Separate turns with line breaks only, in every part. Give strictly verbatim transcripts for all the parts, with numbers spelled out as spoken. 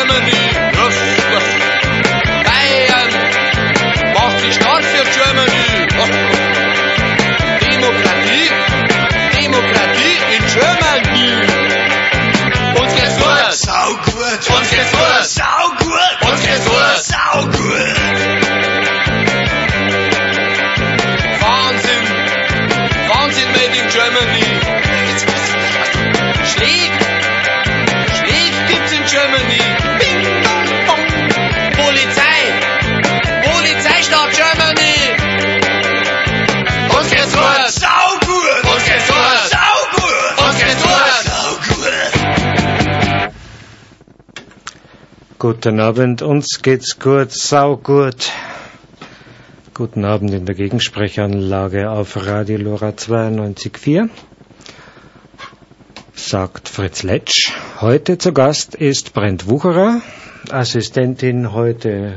Germany. Yes, yes. Bayern macht sich stark für Germany. Demokratie, Demokratie in Germany. Uns geht's gut.
Sau gut.
Uns geht's gut.
Sau gut.
Uns geht's gut.
Sau gut.
Wahnsinn. Wahnsinn made in Germany. Schläg. Schläg gibt's in Germany. Bing, bong, bong. Polizei. Polizeistaat Germany. Uns geht's gut.
Sau gut.
Uns geht's gut.
Sau gut.
Uns geht's gut.
Sau gut.
Guten Abend, uns geht's gut, sau gut. Guten Abend in der Gegensprechanlage auf Radio Lora zweiundneunzig Komma vier. Sagt Fritz Letsch. Heute zu Gast ist Brent Wucherer, Assistentin heute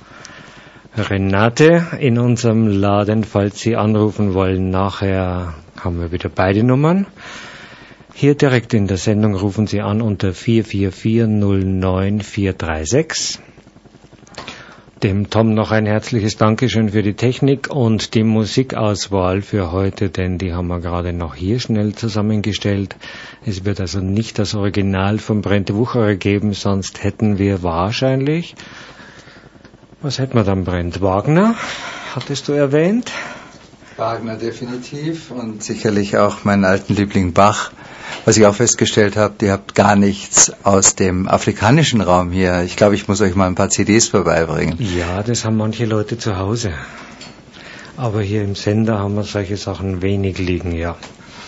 Renate in unserem Laden, falls Sie anrufen wollen. Nachher haben wir wieder beide Nummern. Hier direkt in der Sendung rufen Sie an unter vier vier vier null neun vier drei sechs. Dem Tom noch ein herzliches Dankeschön für die Technik und die Musikauswahl für heute, denn die haben wir gerade noch hier schnell zusammengestellt. Es wird also nicht das Original von Brent Wucherer geben, sonst hätten wir wahrscheinlich... Was hätten wir dann, Brent? Wagner, hattest du erwähnt?
Wagner definitiv und sicherlich auch meinen alten Liebling Bach. Was ich auch festgestellt habe, ihr habt gar nichts aus dem afrikanischen Raum hier. Ich glaube, ich muss euch mal ein paar C Ds vorbeibringen.
Ja, das haben manche Leute zu Hause. Aber hier im Sender haben wir solche Sachen wenig liegen, ja.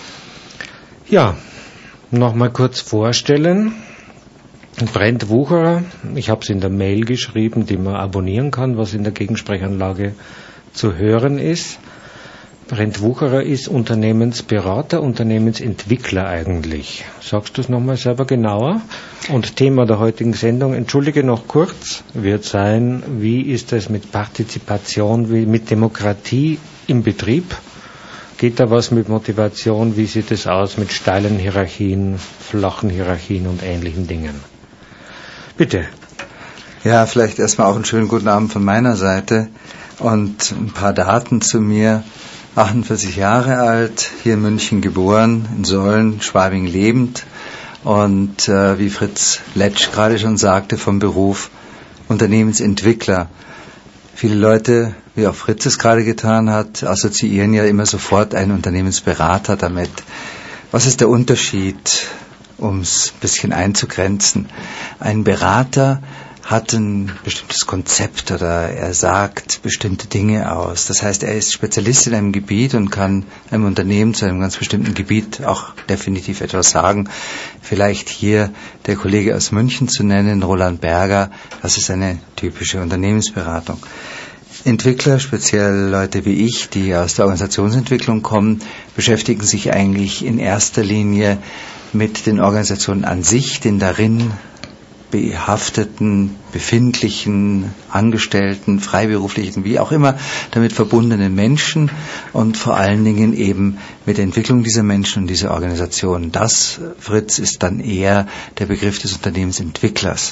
Ja, nochmal kurz vorstellen. Brent Wucherer, ich habe es in der Mail geschrieben, die man abonnieren kann, was in der Gegensprechanlage zu hören ist. Brent Wucherer ist Unternehmensberater, Unternehmensentwickler eigentlich. Sagst du es nochmal selber genauer? Und Thema der heutigen Sendung, entschuldige noch kurz, wird sein, wie ist es mit Partizipation, wie mit Demokratie im Betrieb? Geht da was mit Motivation? Wie sieht es aus mit steilen Hierarchien, flachen Hierarchien und ähnlichen Dingen? Bitte.
Ja, vielleicht erstmal auch einen schönen guten Abend von meiner Seite und ein paar Daten zu mir. achtundvierzig Jahre alt, hier in München geboren, in Solln, Schwabing lebend und äh, wie Fritz Letsch gerade schon sagte, vom Beruf Unternehmensentwickler. Viele Leute, wie auch Fritz es gerade getan hat, assoziieren ja immer sofort einen Unternehmensberater damit. Was ist der Unterschied, um es ein bisschen einzugrenzen? Ein Berater hat ein bestimmtes Konzept oder er sagt bestimmte Dinge aus. Das heißt, er ist Spezialist in einem Gebiet und kann einem Unternehmen zu einem ganz bestimmten Gebiet auch definitiv etwas sagen. Vielleicht hier der Kollege aus München zu nennen, Roland Berger, das ist eine typische Unternehmensberatung. Entwickler, speziell Leute wie ich, die aus der Organisationsentwicklung kommen, beschäftigen sich eigentlich in erster Linie mit den Organisationen an sich, den darin behafteten, befindlichen, Angestellten, Freiberuflichen, wie auch immer, damit verbundenen Menschen und vor allen Dingen eben mit der Entwicklung dieser Menschen und dieser Organisation. Das, Fritz, ist dann eher der Begriff des Unternehmensentwicklers.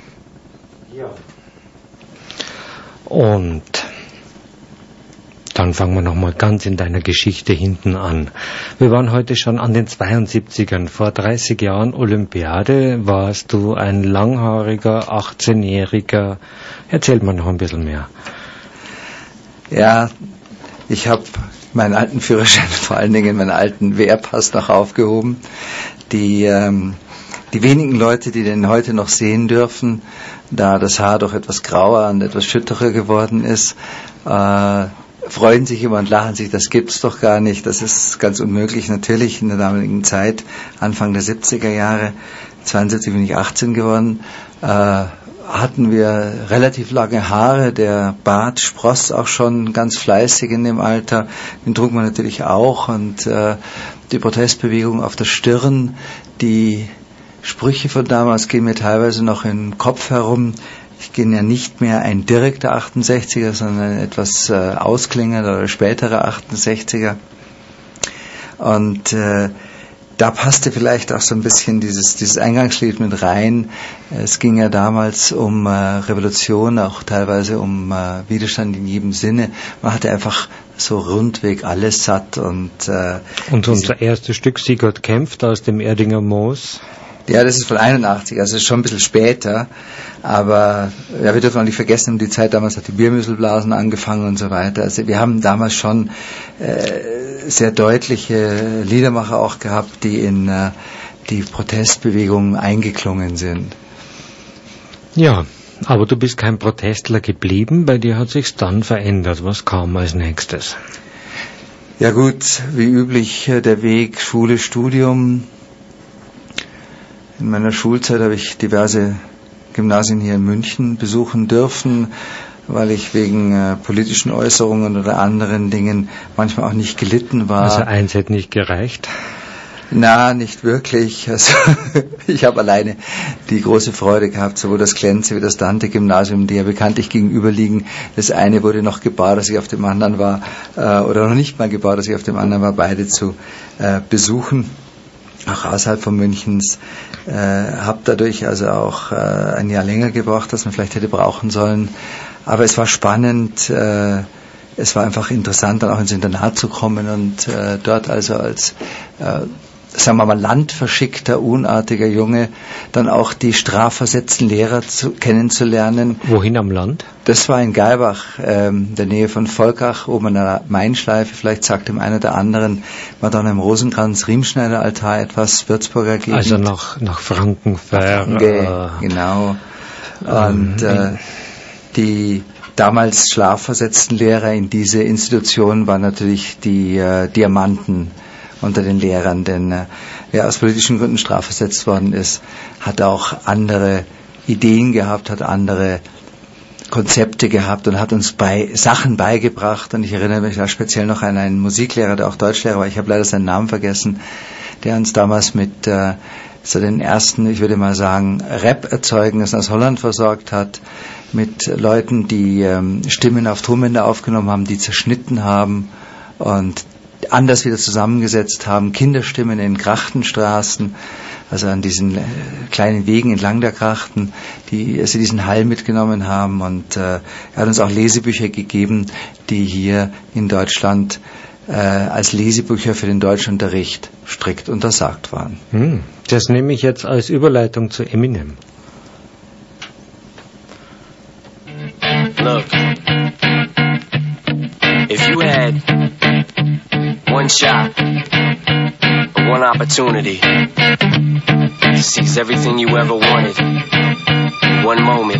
Ja. Und dann fangen wir nochmal ganz in deiner Geschichte hinten an. Wir waren heute schon an den zweiundsiebzigern. Vor dreißig Jahren Olympiade warst du ein langhaariger, achtzehnjähriger. Erzähl mal noch ein bisschen mehr.
Ja, ich habe meinen alten Führerschein, vor allen Dingen meinen alten Wehrpass noch aufgehoben. Die, ähm, die wenigen Leute, die den heute noch sehen dürfen, da das Haar doch etwas grauer und etwas schütterer geworden ist, äh, freuen sich immer und lachen sich, das gibt's doch gar nicht, das ist ganz unmöglich. Natürlich in der damaligen Zeit, Anfang der siebziger Jahre, zweiundsiebzig bin ich achtzehn geworden, äh, hatten wir relativ lange Haare, der Bart spross auch schon ganz fleißig in dem Alter, den trug man natürlich auch und äh, die Protestbewegung auf der Stirn, die Sprüche von damals gehen mir teilweise noch im Kopf herum. Ich bin ja nicht mehr ein direkter achtundsechziger, sondern ein etwas äh, ausklingender oder späterer achtundsechziger. Und äh, da passte vielleicht auch so ein bisschen dieses, dieses Eingangslied mit rein. Es ging ja damals um äh, Revolution, auch teilweise um äh, Widerstand in jedem Sinne. Man hatte einfach so rundweg alles satt. Und, äh,
und unser erstes Stück, Sigurd kämpft, aus dem Erdinger Moos.
Ja, das ist von einundachtzig, also ist schon ein bisschen später, aber ja, wir dürfen auch nicht vergessen, um die Zeit damals hat die Biermüsselblasen angefangen und so weiter. Also wir haben damals schon äh, sehr deutliche Liedermacher auch gehabt, die in äh, die Protestbewegung eingeklungen sind.
Ja, aber du bist kein Protestler geblieben, bei dir hat sich's dann verändert. Was kam als nächstes?
Ja gut, wie üblich der Weg Schule, Studium. In meiner Schulzeit habe ich diverse Gymnasien hier in München besuchen dürfen, weil ich wegen äh, politischen Äußerungen oder anderen Dingen manchmal auch nicht gelitten war.
Also eins hätte nicht gereicht?
Na, nicht wirklich. Also ich habe alleine die große Freude gehabt, sowohl das Klenze wie das Dante-Gymnasium, die ja bekanntlich gegenüberliegen. Das eine wurde noch gebaut, als ich auf dem anderen war, äh, oder noch nicht mal gebaut, als ich auf dem anderen war, beide zu äh, besuchen. Auch außerhalb von Münchens, äh, habe dadurch also auch äh, ein Jahr länger gebraucht, als man vielleicht hätte brauchen sollen. Aber es war spannend, äh, es war einfach interessant, dann auch ins Internat zu kommen und äh, dort also als, äh, sagen wir mal, landverschickter, unartiger Junge dann auch die strafversetzten Lehrer zu, kennenzulernen.
Wohin am Land?
Das war in Geibach, ähm, der Nähe von Volkach, oben an der Mainschleife, vielleicht sagt dem einen oder anderen Madonna im Rosenkranz-Riemschneider-Altar etwas, Würzburger Gegend.
Also nach, nach Frankenfeld.
Franke, genau. Und äh, die damals strafversetzten Lehrer in diese Institution waren natürlich die äh, Diamanten unter den Lehrern, denn äh, wer aus politischen Gründen strafversetzt worden ist, hat auch andere Ideen gehabt, hat andere Konzepte gehabt und hat uns bei Sachen beigebracht. Und ich erinnere mich da speziell noch an einen Musiklehrer, der auch Deutschlehrer war, ich habe leider seinen Namen vergessen, der uns damals mit äh, so den ersten, ich würde mal sagen, Rap-Erzeugnissen aus Holland versorgt hat, mit Leuten, die ähm, Stimmen auf Tonbänder aufgenommen haben, die zerschnitten haben und anders wieder zusammengesetzt haben, Kinderstimmen in Krachtenstraßen, also an diesen äh, kleinen Wegen entlang der Krachten, die also diesen Hall mitgenommen haben, und äh, er hat uns auch Lesebücher gegeben, die hier in Deutschland äh, als Lesebücher für den Deutschunterricht strikt untersagt waren.
Hm, das nehme ich jetzt als Überleitung zu Eminem.
Look, if you had one shot, one opportunity to seize everything you ever wanted in one moment,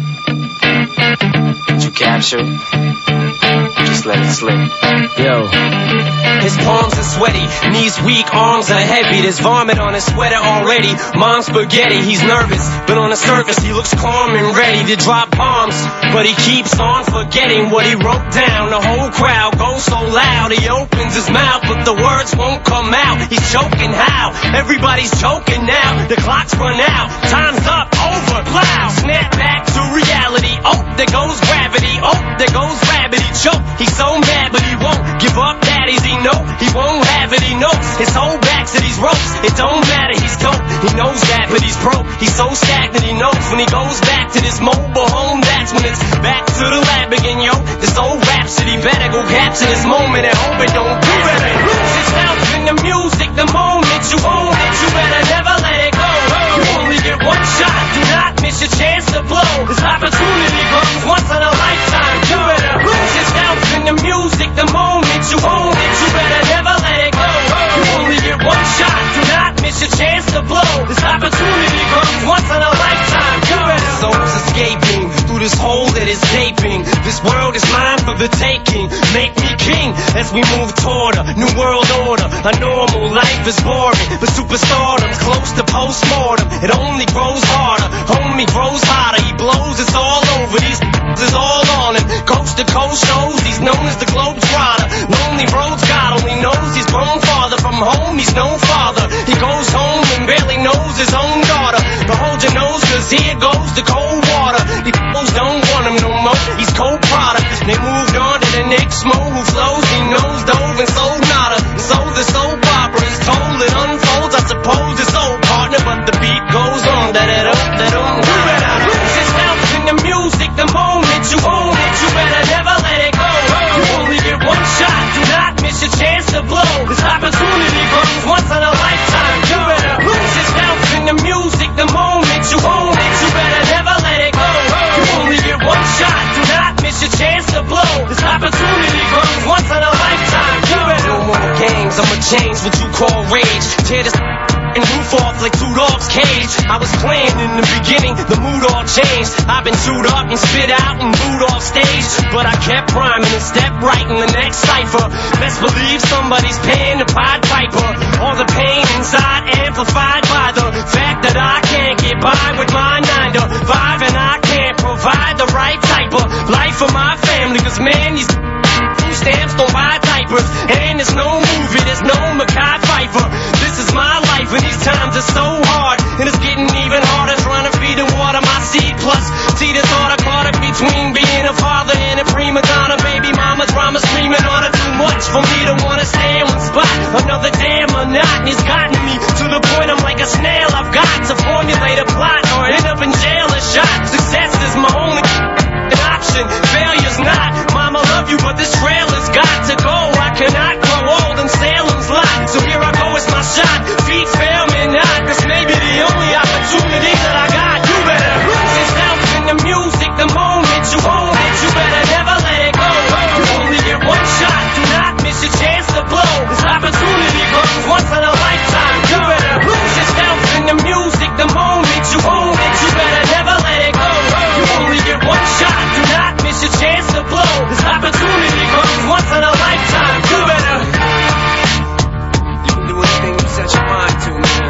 did you capture it? Just let it slip. Yo. His palms are sweaty, knees weak, arms are heavy. There's vomit on his sweater already. Mom's spaghetti, he's nervous, but on the surface he looks calm and ready to drop bombs. But he keeps on forgetting what he wrote down. The whole crowd goes so loud, he opens his mouth, but the words won't come out. He's choking how? Everybody's choking now. The clock's run out, time's up, over, plow. Snap back to reality. Oh, there goes gravity. Oh, there goes rabbit. He choke. He's so mad, but he won't give up. Daddies, he know he won't have it. He knows his whole back's to these ropes. It don't matter. He's dope. He knows that, but he's broke. He's so stagnant. He knows when he goes back to this mobile home, that's when it's back to the lab again, yo. This old rhapsody better go capture this moment and hope it don't do it. Lose yourself in the music the moment you own it. You better never let it go. You only get one shot. Do not miss your chance to blow. This opportunity comes once in a lifetime. You better lose yourself in the music the moment you own it. You better never let it go. You only get one shot. Do not miss your chance to blow. This opportunity comes once in a lifetime. You better. Souls escaping through this hole that is gaping. This world is mine for the taking. Make me king as we move toward a new world order. A normal life is boring, but superstardom's close to postmortem. It only grows harder. Homie grows hotter. He blows. It's all over. These is all on him. Coast to coast shows. He's known as the Globetrotter. Lonely roads. God only knows he's grown farther from home. He's no father. He goes home and barely knows his own daughter. But hold your nose, cause here goes the cold water. These fools don't want him no more. He's cold product. They moved on to the next mo who flows. He knows dove and sold nada. And so the soap opera is told. It unfolds. I suppose chance to blow. This opportunity comes once in a lifetime. You better lose yourself in the music the moment you own it. You better never let it go. You only get one shot, do not miss your chance to blow. This opportunity comes once in a lifetime. You better no more games, I'ma change what you call rage. Tear this and roof off like two dogs' cage. I was playing in the beginning, the mood all changed. I've been chewed up and spit out and booed off stage, but I kept rhyming and stepped right in the next cipher. Best believe somebody's paying the Pied Piper. All the pain inside amplified by the fact that I can't get by with my nine to five, and I can't provide the right type of life for my family. Cause man, these food stamps don't buy diapers, and there's no movie, there's no Mackay Pfeiffer. This is my life and these times are so hard, and it's getting even harder trying to feed and water my seed. Plus, see the thought I caught it between being a father and a prima donna. Baby mama drama screaming on her too much for me to wanna stay in one spot. Another damn monotony's gotten me to the point I'm like a snail. I've got to formulate a plot or end up in jail or shot. Success is my only option, failure's not. Mama love you, but this trail has got to go. I cannot grow old in Salem's lot, so here I go, it's my shot. Feet fail me not, this may be the only opportunity that I got. You better lose yourself in the music the moment you own it. You better never let it go. You only get one shot, do not miss your chance to blow. This opportunity comes once in a lifetime. You better lose yourself in the music the moment you own it. You better never let it go. You only get one shot, do not miss your chance to blow. This opportunity comes once in a lifetime. You better. You can do anything you set your mind to, man.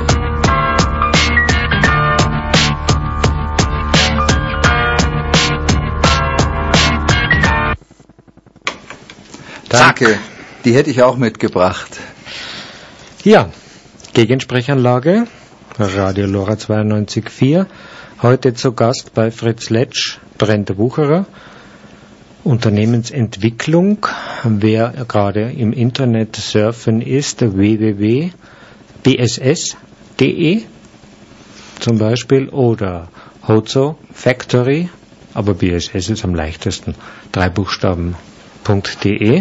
Danke, die hätte ich auch mitgebracht.
Ja, Gegensprechanlage, Radio Lora zweiundneunzig Komma vier. Heute zu Gast bei Fritz Letsch, Brenda Wucherer. Unternehmensentwicklung. Wer gerade im Internet surfen ist, w w w punkt b s s punkt d e zum Beispiel oder Hozo Factory, aber B S S ist am leichtesten, drei Buchstaben .de.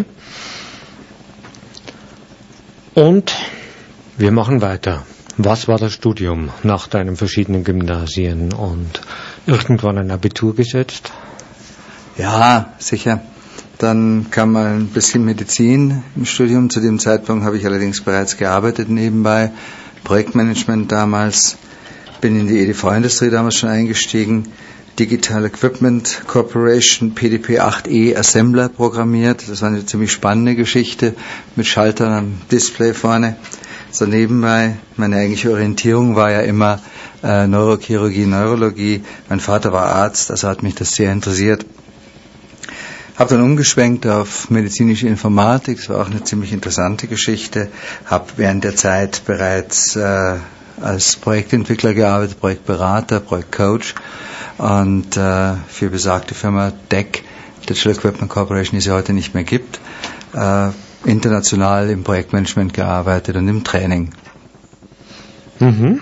Und wir machen weiter. Was war das Studium nach deinen verschiedenen Gymnasien und irgendwann ein Abitur gesetzt?
Ja, sicher. Dann kam mal ein bisschen Medizin im Studium. Zu dem Zeitpunkt habe ich allerdings bereits gearbeitet nebenbei. Projektmanagement damals. Bin in die E D V-Industrie damals schon eingestiegen. Digital Equipment Corporation, P D P acht E Assembler programmiert. Das war eine ziemlich spannende Geschichte mit Schaltern am Display vorne. So nebenbei, meine eigentliche Orientierung war ja immer äh, Neurochirurgie, Neurologie. Mein Vater war Arzt, also hat mich das sehr interessiert. Habe dann umgeschwenkt auf medizinische Informatik, das war auch eine ziemlich interessante Geschichte. Habe während der Zeit bereits äh, als Projektentwickler gearbeitet, Projektberater, Projektcoach und äh, für besagte Firma D E C, Digital Equipment Corporation, die es ja heute nicht mehr gibt, äh, international im Projektmanagement gearbeitet und im Training.
Mhm.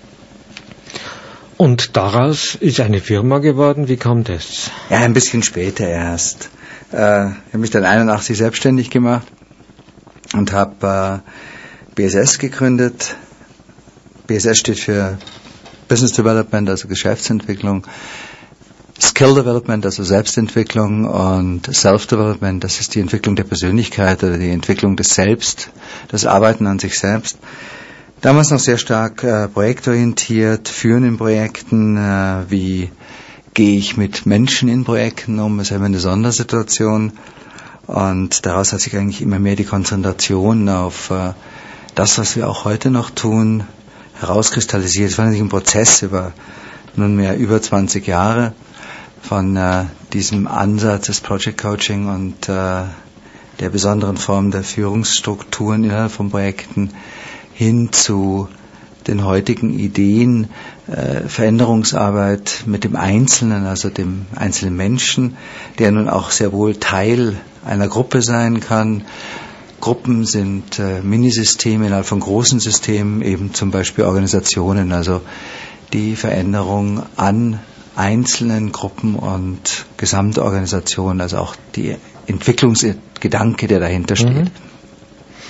Und daraus ist eine Firma geworden, wie kam das?
Ja, ein bisschen später erst. Äh, ich habe mich dann einundachtzig selbstständig gemacht und habe äh, B S S gegründet. B S S steht für Business Development, also Geschäftsentwicklung, Skill Development, also Selbstentwicklung, und Self-Development, das ist die Entwicklung der Persönlichkeit oder die Entwicklung des Selbst, das Arbeiten an sich selbst. Damals noch sehr stark äh, projektorientiert, führen in Projekten, äh, wie gehe ich mit Menschen in Projekten um, das ist immer eine Sondersituation, und daraus hat sich eigentlich immer mehr die Konzentration auf äh, das, was wir auch heute noch tun, herauskristallisiert. Es war natürlich ein Prozess über nunmehr über zwanzig Jahre von äh, diesem Ansatz des Project Coaching und äh, der besonderen Form der Führungsstrukturen innerhalb von Projekten hin zu den heutigen Ideen, äh, Veränderungsarbeit mit dem Einzelnen, also dem einzelnen Menschen, der nun auch sehr wohl Teil einer Gruppe sein kann. Gruppen sind äh, Minisysteme innerhalb von großen Systemen, eben zum Beispiel Organisationen, also die Veränderung an einzelnen Gruppen und Gesamtorganisationen, also auch die Entwicklungsgedanke, der dahinter steht.
Mhm.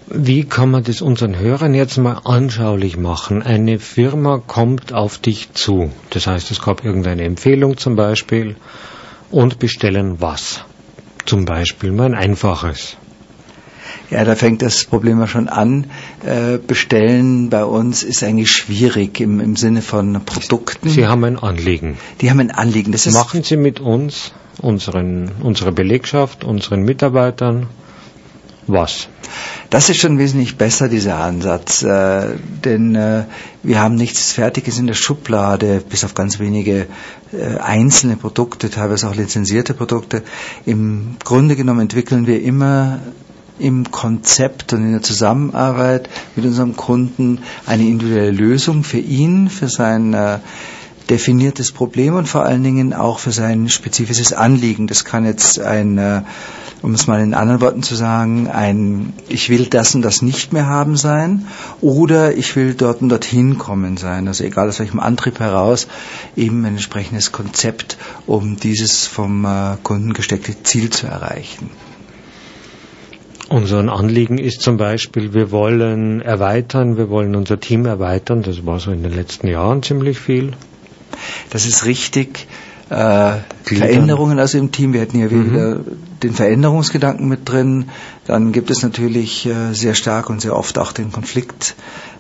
Wie kann man das unseren Hörern jetzt mal anschaulich machen? Eine Firma kommt auf dich zu. Das heißt, es gab irgendeine Empfehlung zum Beispiel und bestellen was? Zum Beispiel mal ein einfaches.
Ja, da fängt das Problem ja schon an. Äh, bestellen bei uns ist eigentlich schwierig im, im Sinne von Produkten.
Sie haben ein Anliegen.
Die haben ein Anliegen. Das ist
Machen Sie mit uns, unseren, unserer Belegschaft, unseren Mitarbeitern, was?
Das ist schon wesentlich besser, dieser Ansatz, äh, denn äh, wir haben nichts Fertiges in der Schublade, bis auf ganz wenige äh, einzelne Produkte, teilweise auch lizenzierte Produkte. Im Grunde genommen entwickeln wir immer im Konzept und in der Zusammenarbeit mit unserem Kunden eine individuelle Lösung für ihn, für sein äh, definiertes Problem und vor allen Dingen auch für sein spezifisches Anliegen. Das kann jetzt ein, äh, um es mal in anderen Worten zu sagen, ein ich will das und das nicht mehr haben sein oder ich will dort und dorthin kommen sein. Also egal aus welchem Antrieb heraus, eben ein entsprechendes Konzept, um dieses vom äh, Kunden gesteckte Ziel zu erreichen.
Unser Anliegen ist zum Beispiel, wir wollen erweitern, wir wollen unser Team erweitern. Das war so in den letzten Jahren ziemlich viel.
Das ist richtig. Äh, Veränderungen also im Team. Wir hätten hier mhm. wieder den Veränderungsgedanken mit drin. Dann gibt es natürlich äh, sehr stark und sehr oft auch den Konfliktstoff,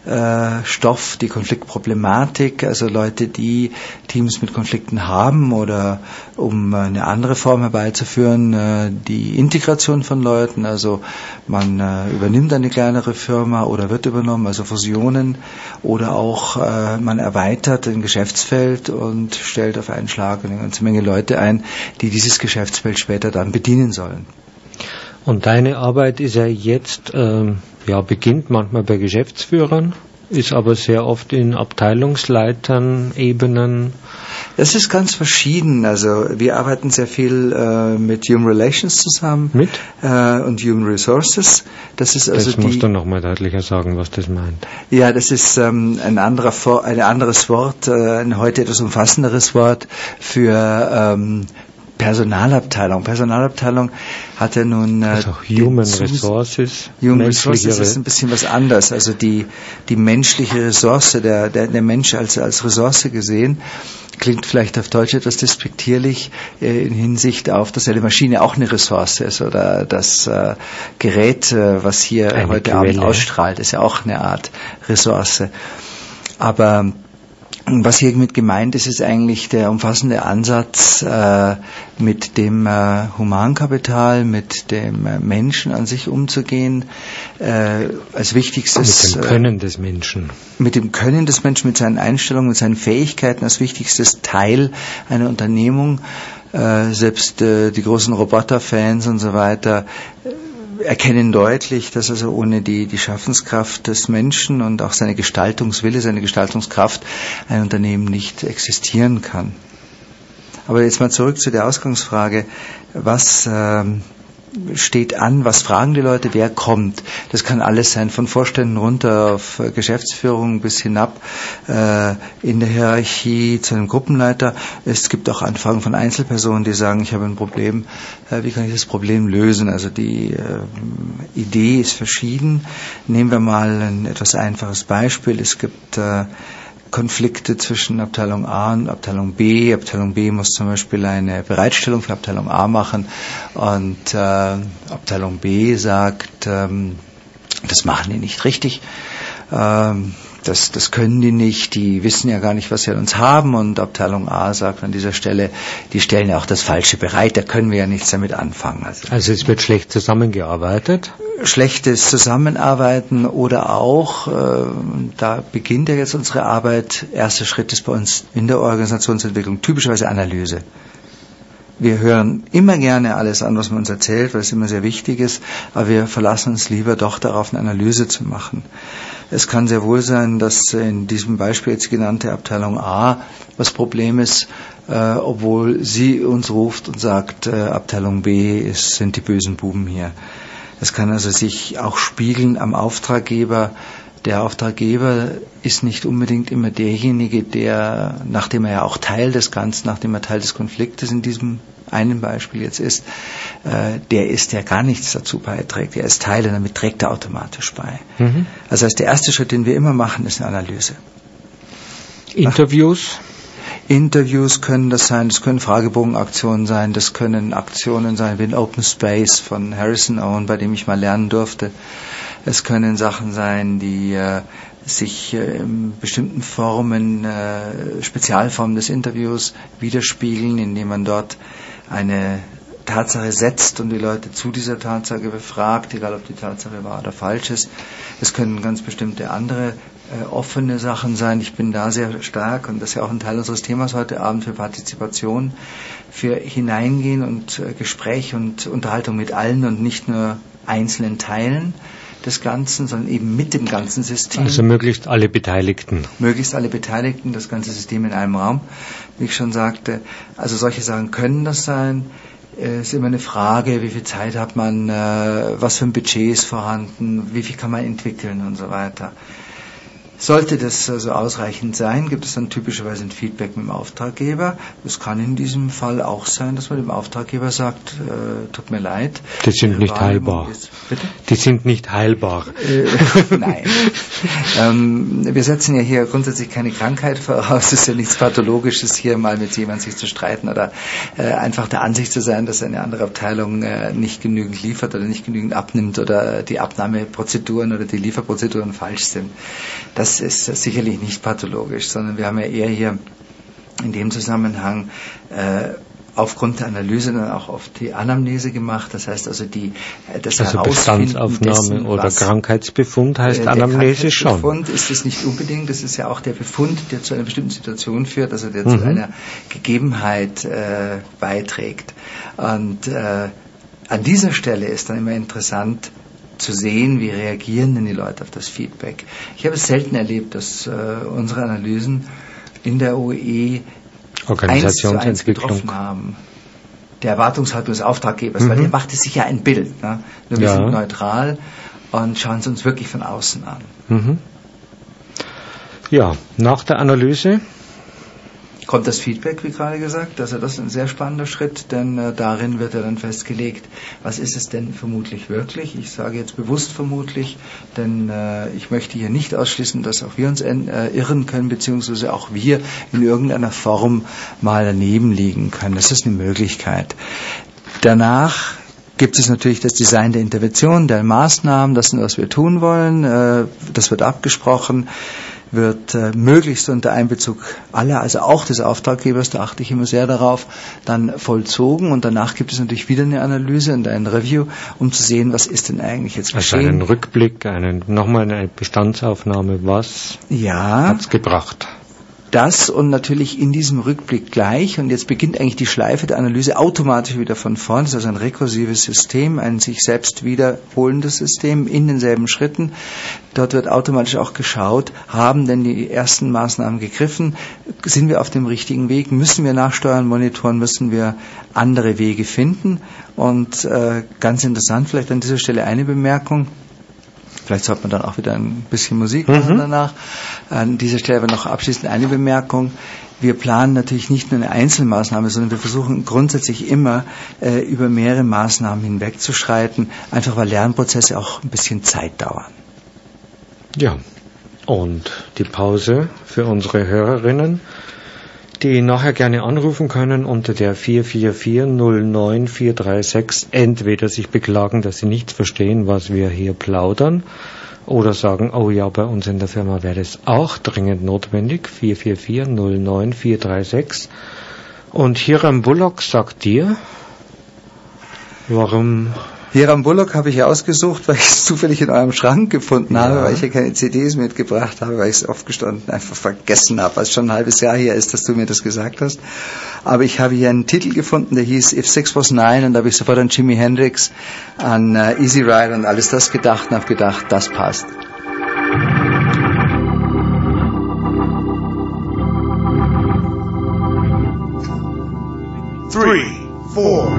äh, die Konfliktproblematik. Also Leute, die Teams mit Konflikten haben oder um eine andere Form herbeizuführen, äh, die Integration von Leuten. Also man äh, übernimmt eine kleinere Firma oder wird übernommen, also Fusionen. Oder auch äh, man erweitert ein Geschäftsfeld und stellt auf einen Schlag eine ganze Menge Leute ein, die dieses Geschäftsfeld später dann bedienen sollen.
Und deine Arbeit ist ja jetzt, ähm, ja, beginnt manchmal bei Geschäftsführern, ist aber sehr oft in Abteilungsleitern, Ebenen.
Das ist ganz verschieden. Also wir arbeiten sehr viel äh, mit Human Relations zusammen.
Mit?
Äh, und Human Resources. Das ist also
das
die,
musst du nochmal deutlicher sagen, was das meint.
Ja, das ist ähm, ein, anderer, ein anderes Wort, äh, ein heute etwas umfassenderes Wort für ähm, Personalabteilung. Personalabteilung hat ja nun... Äh,
also Human Resources.
Human Resources ist ein bisschen was anderes. Also die, die menschliche Ressource, der, der, der Mensch als, als Ressource gesehen, klingt vielleicht auf Deutsch etwas despektierlich äh, in Hinsicht auf, dass eine Maschine auch eine Ressource ist oder das äh, Gerät, äh, was hier eine heute Quelle. Abend ausstrahlt, ist ja auch eine Art Ressource. Aber was hiermit gemeint ist, ist eigentlich der umfassende Ansatz äh, mit dem äh, Humankapital, mit dem äh, Menschen an sich umzugehen, äh, als wichtigstes...
Mit dem Können des Menschen.
Mit dem Können des Menschen, mit seinen Einstellungen, mit seinen Fähigkeiten als wichtigstes Teil einer Unternehmung. Äh, selbst äh, die großen Roboterfans und so weiter erkennen deutlich, dass also ohne die, die Schaffenskraft des Menschen und auch seine Gestaltungswille, seine Gestaltungskraft ein Unternehmen nicht existieren kann. Aber jetzt mal zurück zu der Ausgangsfrage, was ähm, steht an, was fragen die Leute, wer kommt? Das kann alles sein, von Vorständen runter auf Geschäftsführung bis hinab äh, in der Hierarchie zu einem Gruppenleiter. Es gibt auch Anfragen von Einzelpersonen, die sagen, ich habe ein Problem, äh, wie kann ich das Problem lösen? Also die äh, Idee ist verschieden. Nehmen wir mal ein etwas einfaches Beispiel. Es gibt äh, Konflikte zwischen Abteilung A und Abteilung B. Abteilung B muss zum Beispiel eine Bereitstellung für Abteilung A machen und äh, Abteilung B sagt, ähm, das machen die nicht richtig, ähm, das, das können die nicht, die wissen ja gar nicht, was sie an uns haben, und Abteilung A sagt an dieser Stelle, die stellen ja auch das Falsche bereit, da können wir ja nichts damit anfangen. Also,
also es wird schlecht zusammengearbeitet?
Schlechtes Zusammenarbeiten oder auch, äh, da beginnt ja jetzt unsere Arbeit, erster Schritt ist bei uns in der Organisationsentwicklung typischerweise Analyse. Wir hören immer gerne alles an, was man uns erzählt, weil es immer sehr wichtig ist, aber wir verlassen uns lieber doch darauf, eine Analyse zu machen. Es kann sehr wohl sein, dass in diesem Beispiel jetzt genannte Abteilung A das Problem ist, äh, obwohl sie uns ruft und sagt, äh, Abteilung B ist, sind die bösen Buben hier. Es kann also sich auch spiegeln am Auftraggeber. Der Auftraggeber ist nicht unbedingt immer derjenige, der, nachdem er ja auch Teil des Ganzen, nachdem er Teil des Konfliktes in diesem einem Beispiel jetzt ist, äh, der ist, der gar nichts dazu beiträgt, der ist Teil und damit trägt er automatisch bei. Mhm. Also das heißt, der erste Schritt, den wir immer machen, ist eine Analyse.
Interviews?
Interviews können das sein, das können Fragebogenaktionen sein, das können Aktionen sein wie in Open Space von Harrison Owen, bei dem ich mal lernen durfte. Es können Sachen sein, die äh, sich äh, in bestimmten Formen, äh, Spezialformen des Interviews widerspiegeln, indem man dort eine Tatsache setzt und die Leute zu dieser Tatsache befragt, egal ob die Tatsache wahr oder falsch ist. Es können ganz bestimmte andere äh, offene Sachen sein. Ich bin da sehr stark, und das ist ja auch ein Teil unseres Themas heute Abend, für Partizipation, für Hineingehen und äh, Gespräch und Unterhaltung mit allen und nicht nur einzelnen Teilen des Ganzen, sondern eben mit dem ganzen System.
Also möglichst alle Beteiligten.
Möglichst alle Beteiligten, das ganze System in einem Raum, wie ich schon sagte. Also solche Sachen können das sein. Es ist immer eine Frage, wie viel Zeit hat man, was für ein Budget ist vorhanden, wie viel kann man entwickeln und so weiter. Sollte das also ausreichend sein, gibt es dann typischerweise ein Feedback mit dem Auftraggeber. Es kann in diesem Fall auch sein, dass man dem Auftraggeber sagt, äh, tut mir leid.
Die sind nicht heilbar.
Ist, bitte?
Die sind nicht heilbar.
Äh, nein. ähm, wir setzen ja hier grundsätzlich keine Krankheit voraus. Es ist ja nichts Pathologisches, hier mal mit jemandem sich zu streiten oder äh, einfach der Ansicht zu sein, dass eine andere Abteilung äh, nicht genügend liefert oder nicht genügend abnimmt oder die Abnahmeprozeduren oder die Lieferprozeduren falsch sind. Das Das ist sicherlich nicht pathologisch, sondern wir haben ja eher hier in dem Zusammenhang äh, aufgrund der Analyse dann auch oft die Anamnese gemacht. Das heißt also die das
also
Herausfinden
Bestandsaufnahme
dessen,
oder
was,
Krankheitsbefund heißt
äh,
Anamnese schon.
Krankheitsbefund ist es nicht unbedingt. Das ist ja auch der Befund, der zu einer bestimmten Situation führt, also der
mhm.
zu einer Gegebenheit äh, beiträgt. Und äh, an dieser Stelle ist dann immer interessant zu sehen, wie reagieren denn die Leute auf das Feedback. Ich habe es selten erlebt, dass äh, unsere Analysen in der O E eins zu eins getroffen haben. Der Erwartungshaltung des Auftraggebers, mhm. weil der macht es sich ja ein Bild. Ne? Nur wir ja. sind neutral und schauen es uns wirklich von außen an.
Mhm. Ja, nach der Analyse
kommt das Feedback, wie gerade gesagt. Also das ist ein sehr spannender Schritt, denn äh, darin wird ja dann festgelegt, was ist es denn vermutlich wirklich. Ich sage jetzt bewusst vermutlich, denn äh, ich möchte hier nicht ausschließen, dass auch wir uns äh, irren können, beziehungsweise auch wir in irgendeiner Form mal daneben liegen können. Das ist eine Möglichkeit. Danach gibt es natürlich das Design der Intervention, der Maßnahmen, das ist, was wir tun wollen. Äh, das wird abgesprochen, wird äh, möglichst unter Einbezug aller, also auch des Auftraggebers, da achte ich immer sehr darauf, dann vollzogen, und danach gibt es natürlich wieder eine Analyse und ein Review, um zu sehen, was ist denn eigentlich jetzt geschehen.
Also einen Rückblick, einen, nochmal eine Bestandsaufnahme, was
ja,
hat's gebracht?
Das und natürlich in diesem Rückblick gleich, und jetzt beginnt eigentlich die Schleife der Analyse automatisch wieder von vorn. Das ist also ein rekursives System, ein sich selbst wiederholendes System in denselben Schritten. Dort wird automatisch auch geschaut, haben denn die ersten Maßnahmen gegriffen? Sind wir auf dem richtigen Weg? Müssen wir nachsteuern, monitoren? Müssen wir andere Wege finden? Und äh, ganz interessant, vielleicht an dieser Stelle eine Bemerkung. Vielleicht sollte man dann auch wieder ein bisschen Musik machen mhm. danach. An dieser Stelle aber noch abschließend eine Bemerkung. Wir planen natürlich nicht nur eine Einzelmaßnahme, sondern wir versuchen grundsätzlich immer äh, über mehrere Maßnahmen hinwegzuschreiten, einfach weil Lernprozesse auch ein bisschen Zeit dauern.
Ja, und die Pause für unsere Hörerinnen, die nachher gerne anrufen können unter der vier vier vier null neun vier drei sechs, entweder sich beklagen, dass sie nichts verstehen, was wir hier plaudern, oder sagen, oh ja, bei uns in der Firma wäre das auch dringend notwendig, vier vier vier null neun vier drei sechs. Und Hiram Bullock sagt dir, warum...
Hiram Bullock habe ich ausgesucht, weil ich es zufällig in eurem Schrank gefunden ja. habe, weil ich ja keine C Ds mitgebracht habe, weil ich es aufgestanden einfach vergessen habe, weil es schon ein halbes Jahr her ist, dass du mir das gesagt hast. Aber ich habe hier einen Titel gefunden, der hieß If Six Was Nine, und da habe ich sofort an Jimi Hendrix, an uh, Easy Rider und alles das gedacht und habe gedacht, das passt.
Three, four.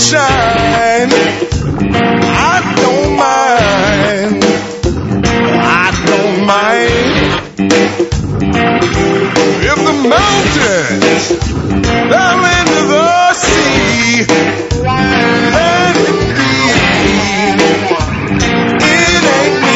sunshine. I don't mind. I don't mind. If the mountains fell into the sea, let it be. It ain't me,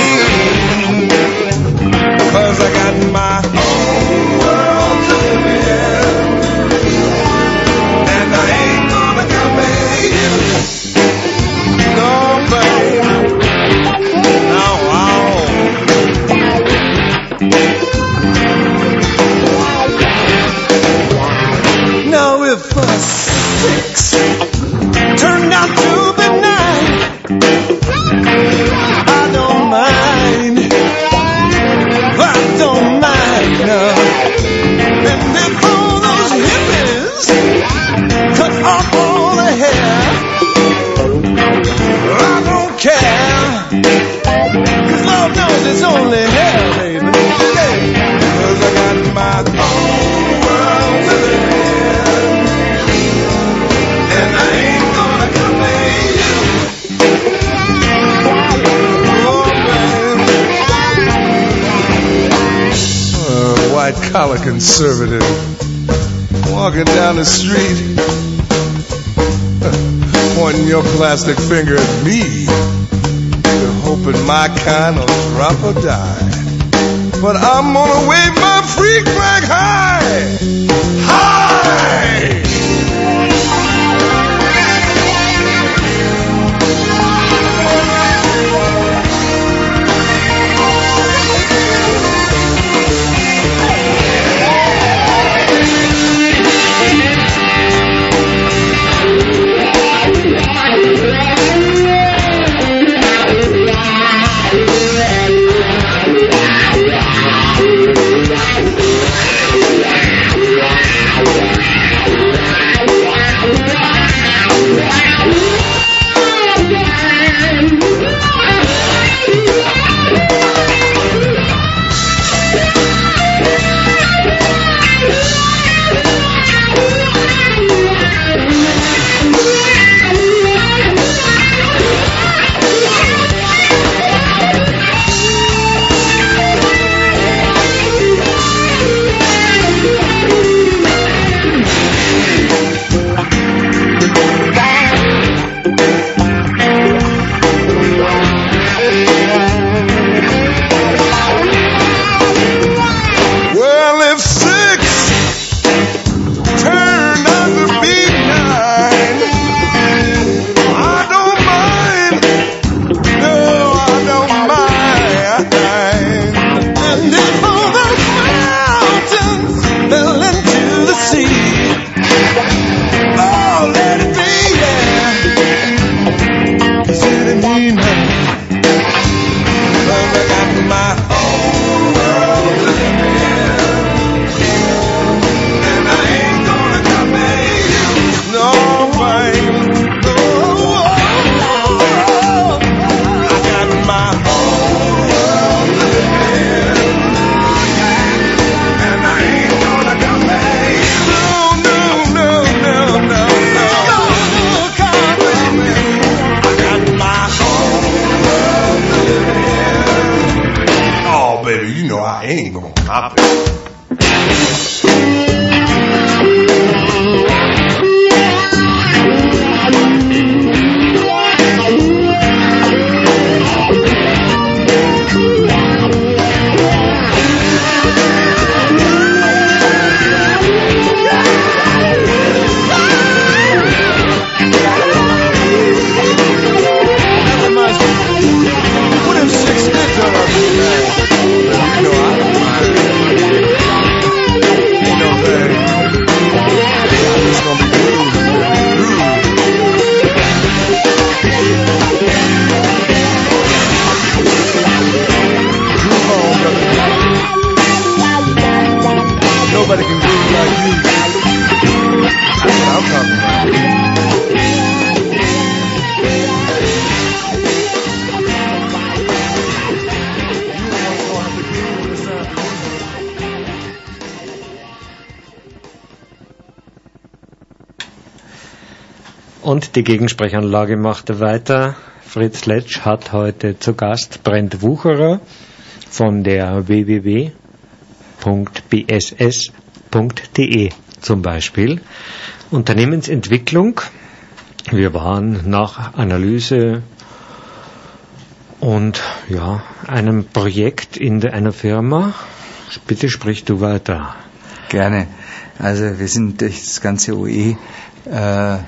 'cause I got my own world to live in, and I ain't gonna compare you. No, babe. No, oh. Now if a six turned out to be nine, I don't mind. I don't mind. No. And if all those hippies cut off all the hair, I don't care. 'Cause Lord knows it's only hair, baby. Yeah. 'Cause I got my own world to live in, and I ain't gonna compare you. Oh, baby. Uh, white collar conservative walking down the street, pointing your plastic finger at me. You're hoping my kind will drop or die. But I'm gonna wave my freak flag high, high.
Und die Gegensprechanlage machte weiter. Fritz Letsch hat heute zu Gast Brent Wucherer von der w w w punkt b s s punkt d e zum Beispiel. Unternehmensentwicklung. Wir waren nach Analyse und ja, einem Projekt in einer Firma. Bitte sprich du weiter.
Gerne. Also wir sind durch das ganze O E äh,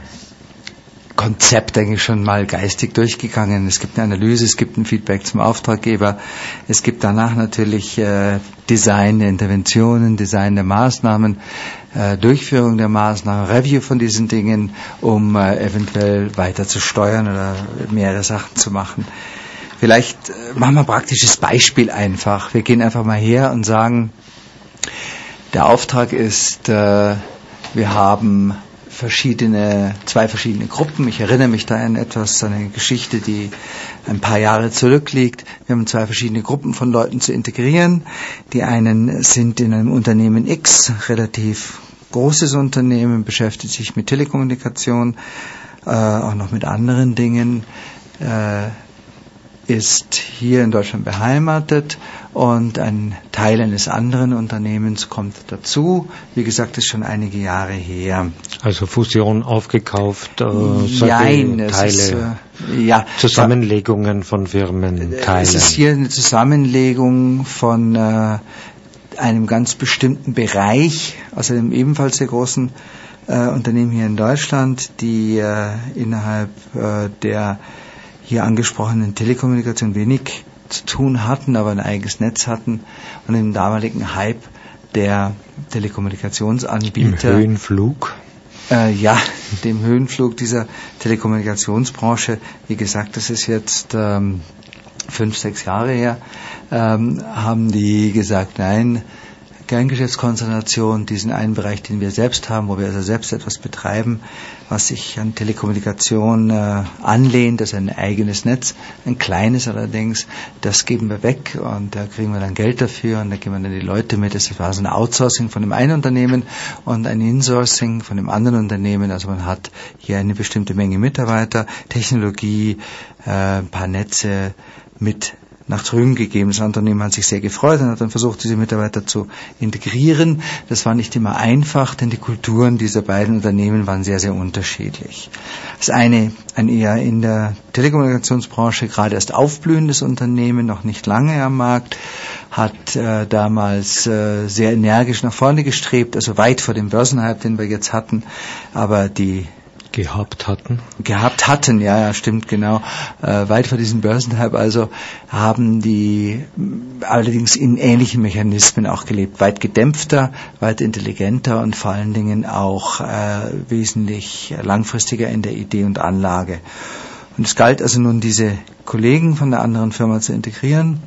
Konzept eigentlich schon mal geistig durchgegangen. Es gibt eine Analyse, es gibt ein Feedback zum Auftraggeber, es gibt danach natürlich äh, Design der Interventionen, Design der Maßnahmen, äh, Durchführung der Maßnahmen, Review von diesen Dingen, um äh, eventuell weiter zu steuern oder mehrere Sachen zu machen. Vielleicht äh, machen wir ein praktisches Beispiel einfach. Wir gehen einfach mal her und sagen, der Auftrag ist, äh, wir haben verschiedene, zwei verschiedene Gruppen. Ich erinnere mich da an etwas, an eine Geschichte, die ein paar Jahre zurückliegt. Wir haben zwei verschiedene Gruppen von Leuten zu integrieren. Die einen sind in einem Unternehmen X, relativ großes Unternehmen, beschäftigt sich mit Telekommunikation, äh, auch noch mit anderen Dingen, äh, ist hier in Deutschland beheimatet und ein Teil eines anderen Unternehmens kommt dazu. Wie gesagt, das ist schon einige Jahre her.
Also Fusion, aufgekauft, äh,
Nein,
Teile,
ist, äh, ja,
Zusammenlegungen von Firmen, Teile.
Es ist hier eine Zusammenlegung von äh, einem ganz bestimmten Bereich, also einem ebenfalls sehr großen äh, Unternehmen hier in Deutschland, die äh, innerhalb äh, der hier angesprochenen Telekommunikation wenig zu tun hatten, aber ein eigenes Netz hatten und im damaligen Hype der Telekommunikationsanbieter.
Im Höhenflug?
Äh, ja, dem Höhenflug dieser Telekommunikationsbranche. Wie gesagt, das ist jetzt ähm, fünf, sechs Jahre her, ähm, haben die gesagt, nein, Kerngeschäftskonzentration, diesen einen Bereich, den wir selbst haben, wo wir also selbst etwas betreiben, was sich an Telekommunikation äh, anlehnt, das ist ein eigenes Netz, ein kleines allerdings, das geben wir weg und da kriegen wir dann Geld dafür und da geben wir dann die Leute mit. Das war so ein Outsourcing von dem einen Unternehmen und ein Insourcing von dem anderen Unternehmen. Also man hat hier eine bestimmte Menge Mitarbeiter, Technologie, äh, ein paar Netze mit nach drüben gegeben. Das Unternehmen hat sich sehr gefreut und hat dann versucht, diese Mitarbeiter zu integrieren. Das war nicht immer einfach, denn die Kulturen dieser beiden Unternehmen waren sehr, sehr unterschiedlich. Das eine, ein eher in der Telekommunikationsbranche gerade erst aufblühendes Unternehmen, noch nicht lange am Markt, hat äh, damals äh, sehr energisch nach vorne gestrebt, also weit vor dem Börsenhype, den wir jetzt hatten, aber die
Gehabt hatten.
Gehabt hatten, ja, ja, stimmt, genau. Äh, weit vor diesem Börsenhype, also haben die allerdings in ähnlichen Mechanismen auch gelebt. Weit gedämpfter, weit intelligenter und vor allen Dingen auch äh, wesentlich langfristiger in der Idee und Anlage. Und es galt also nun, diese Kollegen von der anderen Firma zu integrieren.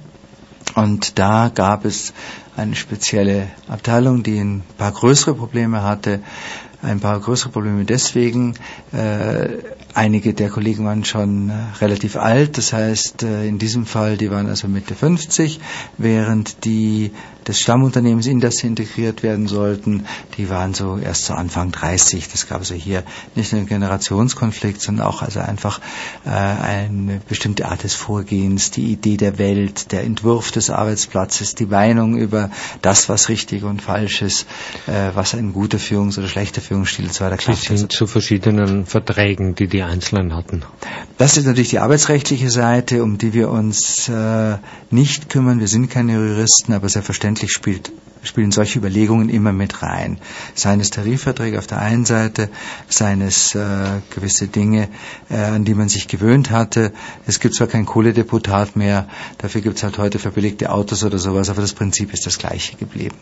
Und da gab es eine spezielle Abteilung, die ein paar größere Probleme hatte. Ein paar größere Probleme deswegen. Äh, einige der Kollegen waren schon äh, relativ alt, das heißt äh, in diesem Fall, die waren also Mitte fünfzig, während die des Stammunternehmens, in das sie integriert werden sollten, die waren so erst so Anfang dreißig. Das gab also hier nicht nur einen Generationskonflikt, sondern auch also einfach äh, eine bestimmte Art des Vorgehens, die Idee der Welt, der Entwurf des Arbeitsplatzes, die Meinung über das, was richtig und falsch ist, äh, was ein guter Führungs- oder schlechter Führungsstil und so weiter
Bis hin zu verschiedenen Verträgen, die die Einzelnen hatten.
Das ist natürlich die arbeitsrechtliche Seite, um die wir uns äh, nicht kümmern. Wir sind keine Juristen, aber selbstverständlich spielt, spielen solche Überlegungen immer mit rein. Seien es Tarifverträge auf der einen Seite, seien es äh, gewisse Dinge, äh, an die man sich gewöhnt hatte. Es gibt zwar kein Kohledeputat mehr, dafür gibt es halt heute verbilligte Autos oder sowas, aber das Prinzip ist das gleiche geblieben.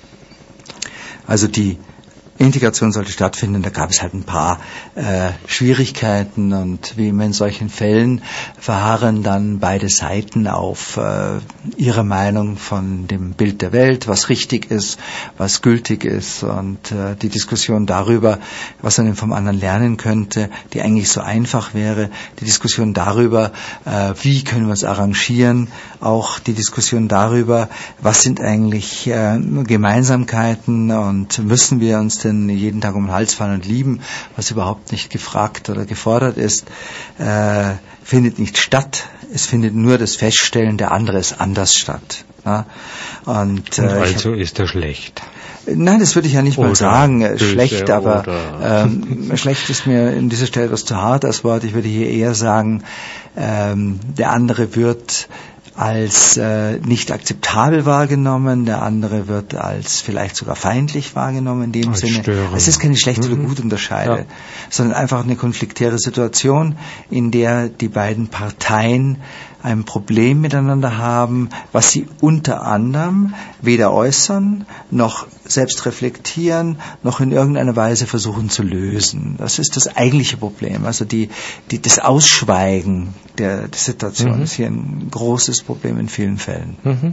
Also die Integration sollte stattfinden, da gab es halt ein paar äh, Schwierigkeiten und wie immer in solchen Fällen verharren dann beide Seiten auf äh, ihre Meinung von dem Bild der Welt, was richtig ist, was gültig ist und äh, die Diskussion darüber, was man denn vom anderen lernen könnte, die eigentlich so einfach wäre, die Diskussion darüber, äh, wie können wir uns arrangieren, auch die Diskussion darüber, was sind eigentlich äh, Gemeinsamkeiten und müssen wir uns Leuten jeden Tag um den Hals fallen und lieben, was überhaupt nicht gefragt oder gefordert ist, äh, findet nicht statt. Es findet nur das Feststellen, der andere ist anders statt. Ja? Und, äh,
und also hab, ist er schlecht.
Nein, das würde ich ja nicht
oder
mal sagen,
böse,
schlecht, aber
ähm,
schlecht ist mir in dieser Stelle etwas zu hart als Wort. Ich würde hier eher sagen, ähm, der andere wird als äh, nicht akzeptabel wahrgenommen, der andere wird als vielleicht sogar feindlich wahrgenommen in dem
als
Sinne.
Störung.
Es ist keine schlecht mhm. oder gut Unterscheide, ja. sondern einfach eine konfliktäre Situation, in der die beiden Parteien ein Problem miteinander haben, was sie unter anderem weder äußern, noch selbst reflektieren, noch in irgendeiner Weise versuchen zu lösen. Das ist das eigentliche Problem. Also die, die, das Ausschweigen der, der Situation mhm. ist hier ein großes Problem in vielen Fällen.
Mhm.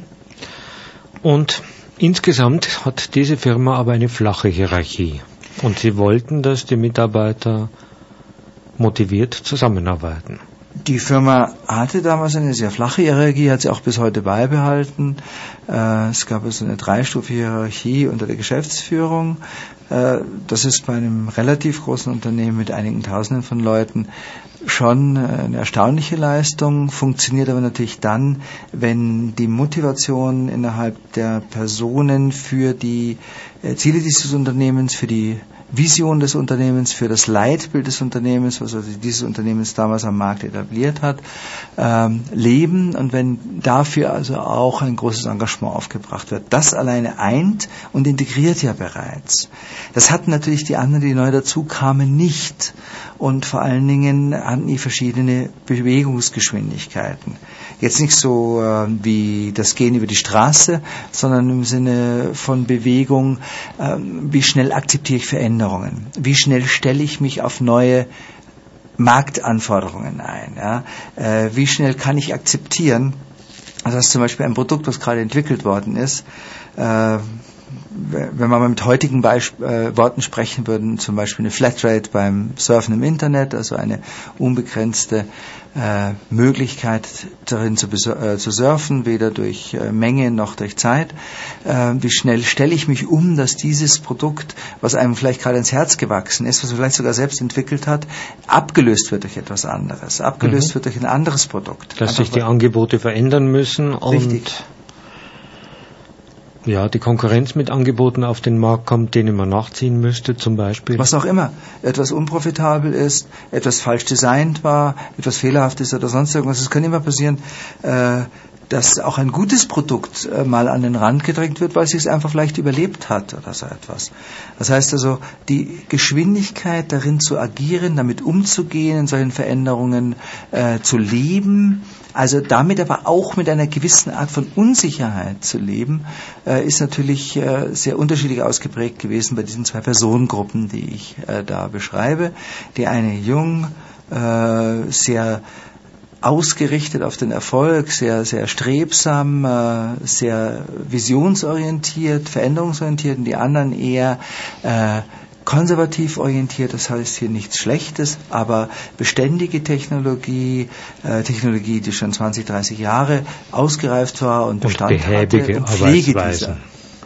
Und insgesamt hat diese Firma aber eine flache Hierarchie. Und sie wollten, dass die Mitarbeiter motiviert zusammenarbeiten.
Die Firma hatte damals eine sehr flache Hierarchie, hat sie auch bis heute beibehalten. Äh, es gab also eine dreistufige Hierarchie unter der Geschäftsführung. Äh, das ist bei einem relativ großen Unternehmen mit einigen Tausenden von Leuten schon eine erstaunliche Leistung, funktioniert aber natürlich dann, wenn die Motivation innerhalb der Personen für die äh, Ziele dieses Unternehmens, für die Vision des Unternehmens, für das Leitbild des Unternehmens, was also dieses Unternehmens damals am Markt etabliert hat, ähm, leben und wenn dafür also auch ein großes Engagement aufgebracht wird. Das alleine eint und integriert ja bereits. Das hatten natürlich die anderen, die neu dazu kamen, nicht. Und vor allen Dingen hatten die verschiedene Bewegungsgeschwindigkeiten. Jetzt nicht so äh, wie das Gehen über die Straße, sondern im Sinne von Bewegung, äh, wie schnell akzeptiere ich Veränderungen, wie schnell stelle ich mich auf neue Marktanforderungen ein, ja? äh, wie schnell kann ich akzeptieren, also dass zum Beispiel ein Produkt, was gerade entwickelt worden ist, äh, wenn wir mal mit heutigen Beisp- äh, Worten sprechen würden, zum Beispiel eine Flatrate beim Surfen im Internet, also eine unbegrenzte äh, Möglichkeit darin zu, besu- äh, zu surfen, weder durch äh, Menge noch durch Zeit. Äh, wie schnell stelle ich mich um, dass dieses Produkt, was einem vielleicht gerade ins Herz gewachsen ist, was man vielleicht sogar selbst entwickelt hat, abgelöst wird durch etwas anderes, abgelöst mhm. wird durch ein anderes Produkt.
Dass
Einfach
sich die Angebote verändern müssen und
richtig.
Ja, die Konkurrenz mit Angeboten auf den Markt kommt, denen man nachziehen müsste, zum Beispiel.
Was auch immer. Etwas unprofitabel ist, etwas falsch designt war, etwas fehlerhaft ist oder sonst irgendwas. Es kann immer passieren, äh, dass auch ein gutes Produkt äh, mal an den Rand gedrängt wird, weil es sich einfach vielleicht überlebt hat oder so etwas. Das heißt also, die Geschwindigkeit darin zu agieren, damit umzugehen, in solchen Veränderungen äh, zu leben, also damit aber auch mit einer gewissen Art von Unsicherheit zu leben, äh, ist natürlich äh, sehr unterschiedlich ausgeprägt gewesen bei diesen zwei Personengruppen, die ich äh, da beschreibe. Die eine jung, äh, sehr ausgerichtet auf den Erfolg, sehr, sehr strebsam, äh, sehr visionsorientiert, veränderungsorientiert, und die anderen eher äh, konservativ orientiert, das heißt hier nichts Schlechtes, aber beständige Technologie, äh, Technologie, die schon zwanzig, dreißig Jahre ausgereift war und Bestand
und behäbige
hatte und Pflege
Arbeitsweise.
dieser.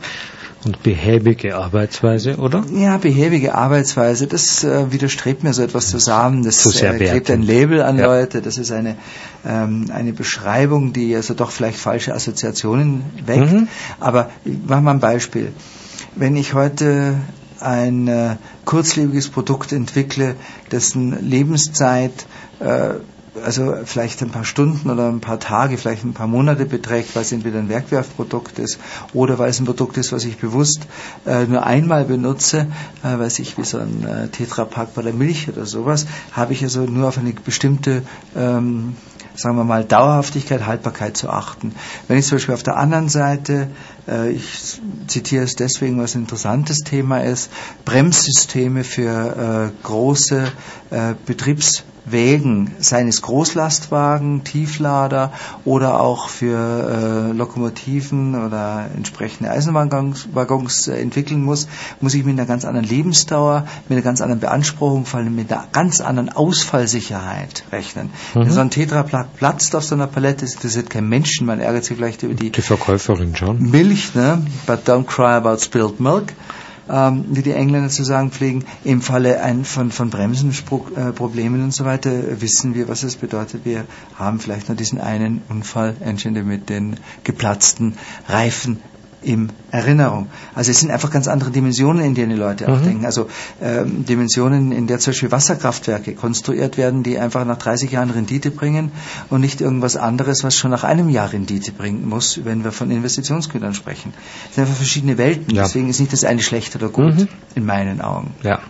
Und behäbige Arbeitsweise, oder?
Ja, behäbige Arbeitsweise, das äh, widerstrebt mir so etwas zusammen. Das
so sehr
äh, klebt ein
wertend.
Label an
ja.
Leute. Das ist eine ähm, eine Beschreibung, die also doch vielleicht falsche Assoziationen weckt. Mhm. Aber ich mache mal ein Beispiel. Wenn ich heute ein äh, kurzlebiges Produkt entwickle, dessen Lebenszeit äh, also vielleicht ein paar Stunden oder ein paar Tage, vielleicht ein paar Monate beträgt, weil es entweder ein Wegwerfprodukt ist oder weil es ein Produkt ist, was ich bewusst äh, nur einmal benutze, äh, weiß ich, wie so ein äh, Tetrapack bei der Milch oder sowas, habe ich also nur auf eine bestimmte ähm, sagen wir mal, Dauerhaftigkeit, Haltbarkeit zu achten. Wenn ich zum Beispiel auf der anderen Seite, äh, ich zitiere es deswegen, was ein interessantes Thema ist, Bremssysteme für äh, große äh, Betriebswägen, seien es Großlastwagen, Tieflader oder auch für äh, Lokomotiven oder entsprechende Eisenbahnwaggons äh, entwickeln muss, muss ich mit einer ganz anderen Lebensdauer, mit einer ganz anderen Beanspruchung, vor allem mit einer ganz anderen Ausfallsicherheit rechnen. Mhm. Wenn so ein Tetrapack platzt auf so einer Palette, das interessiert kein Menschen, man ärgert sich vielleicht über die,
die Verkäuferin schon.
Milch, ne? But don't cry about spilled milk. ähm, wie die Engländer zu sagen pflegen. Im Falle ein, von, von Bremsenproblemen und so weiter wissen wir, was es bedeutet. Wir haben vielleicht nur diesen einen Unfall, entstehende mit den geplatzten Reifen in Erinnerung. Also es sind einfach ganz andere Dimensionen, in denen die Leute auch
Mhm.
denken. Also ähm, Dimensionen, in der zum Beispiel Wasserkraftwerke konstruiert werden, die einfach nach dreißig Jahren Rendite bringen und nicht irgendwas anderes, was schon nach einem Jahr Rendite bringen muss, wenn wir von Investitionsgütern sprechen. Es sind einfach verschiedene Welten.
Ja.
Deswegen ist nicht das eine schlecht oder gut,
Mhm.
in meinen Augen.
Ja.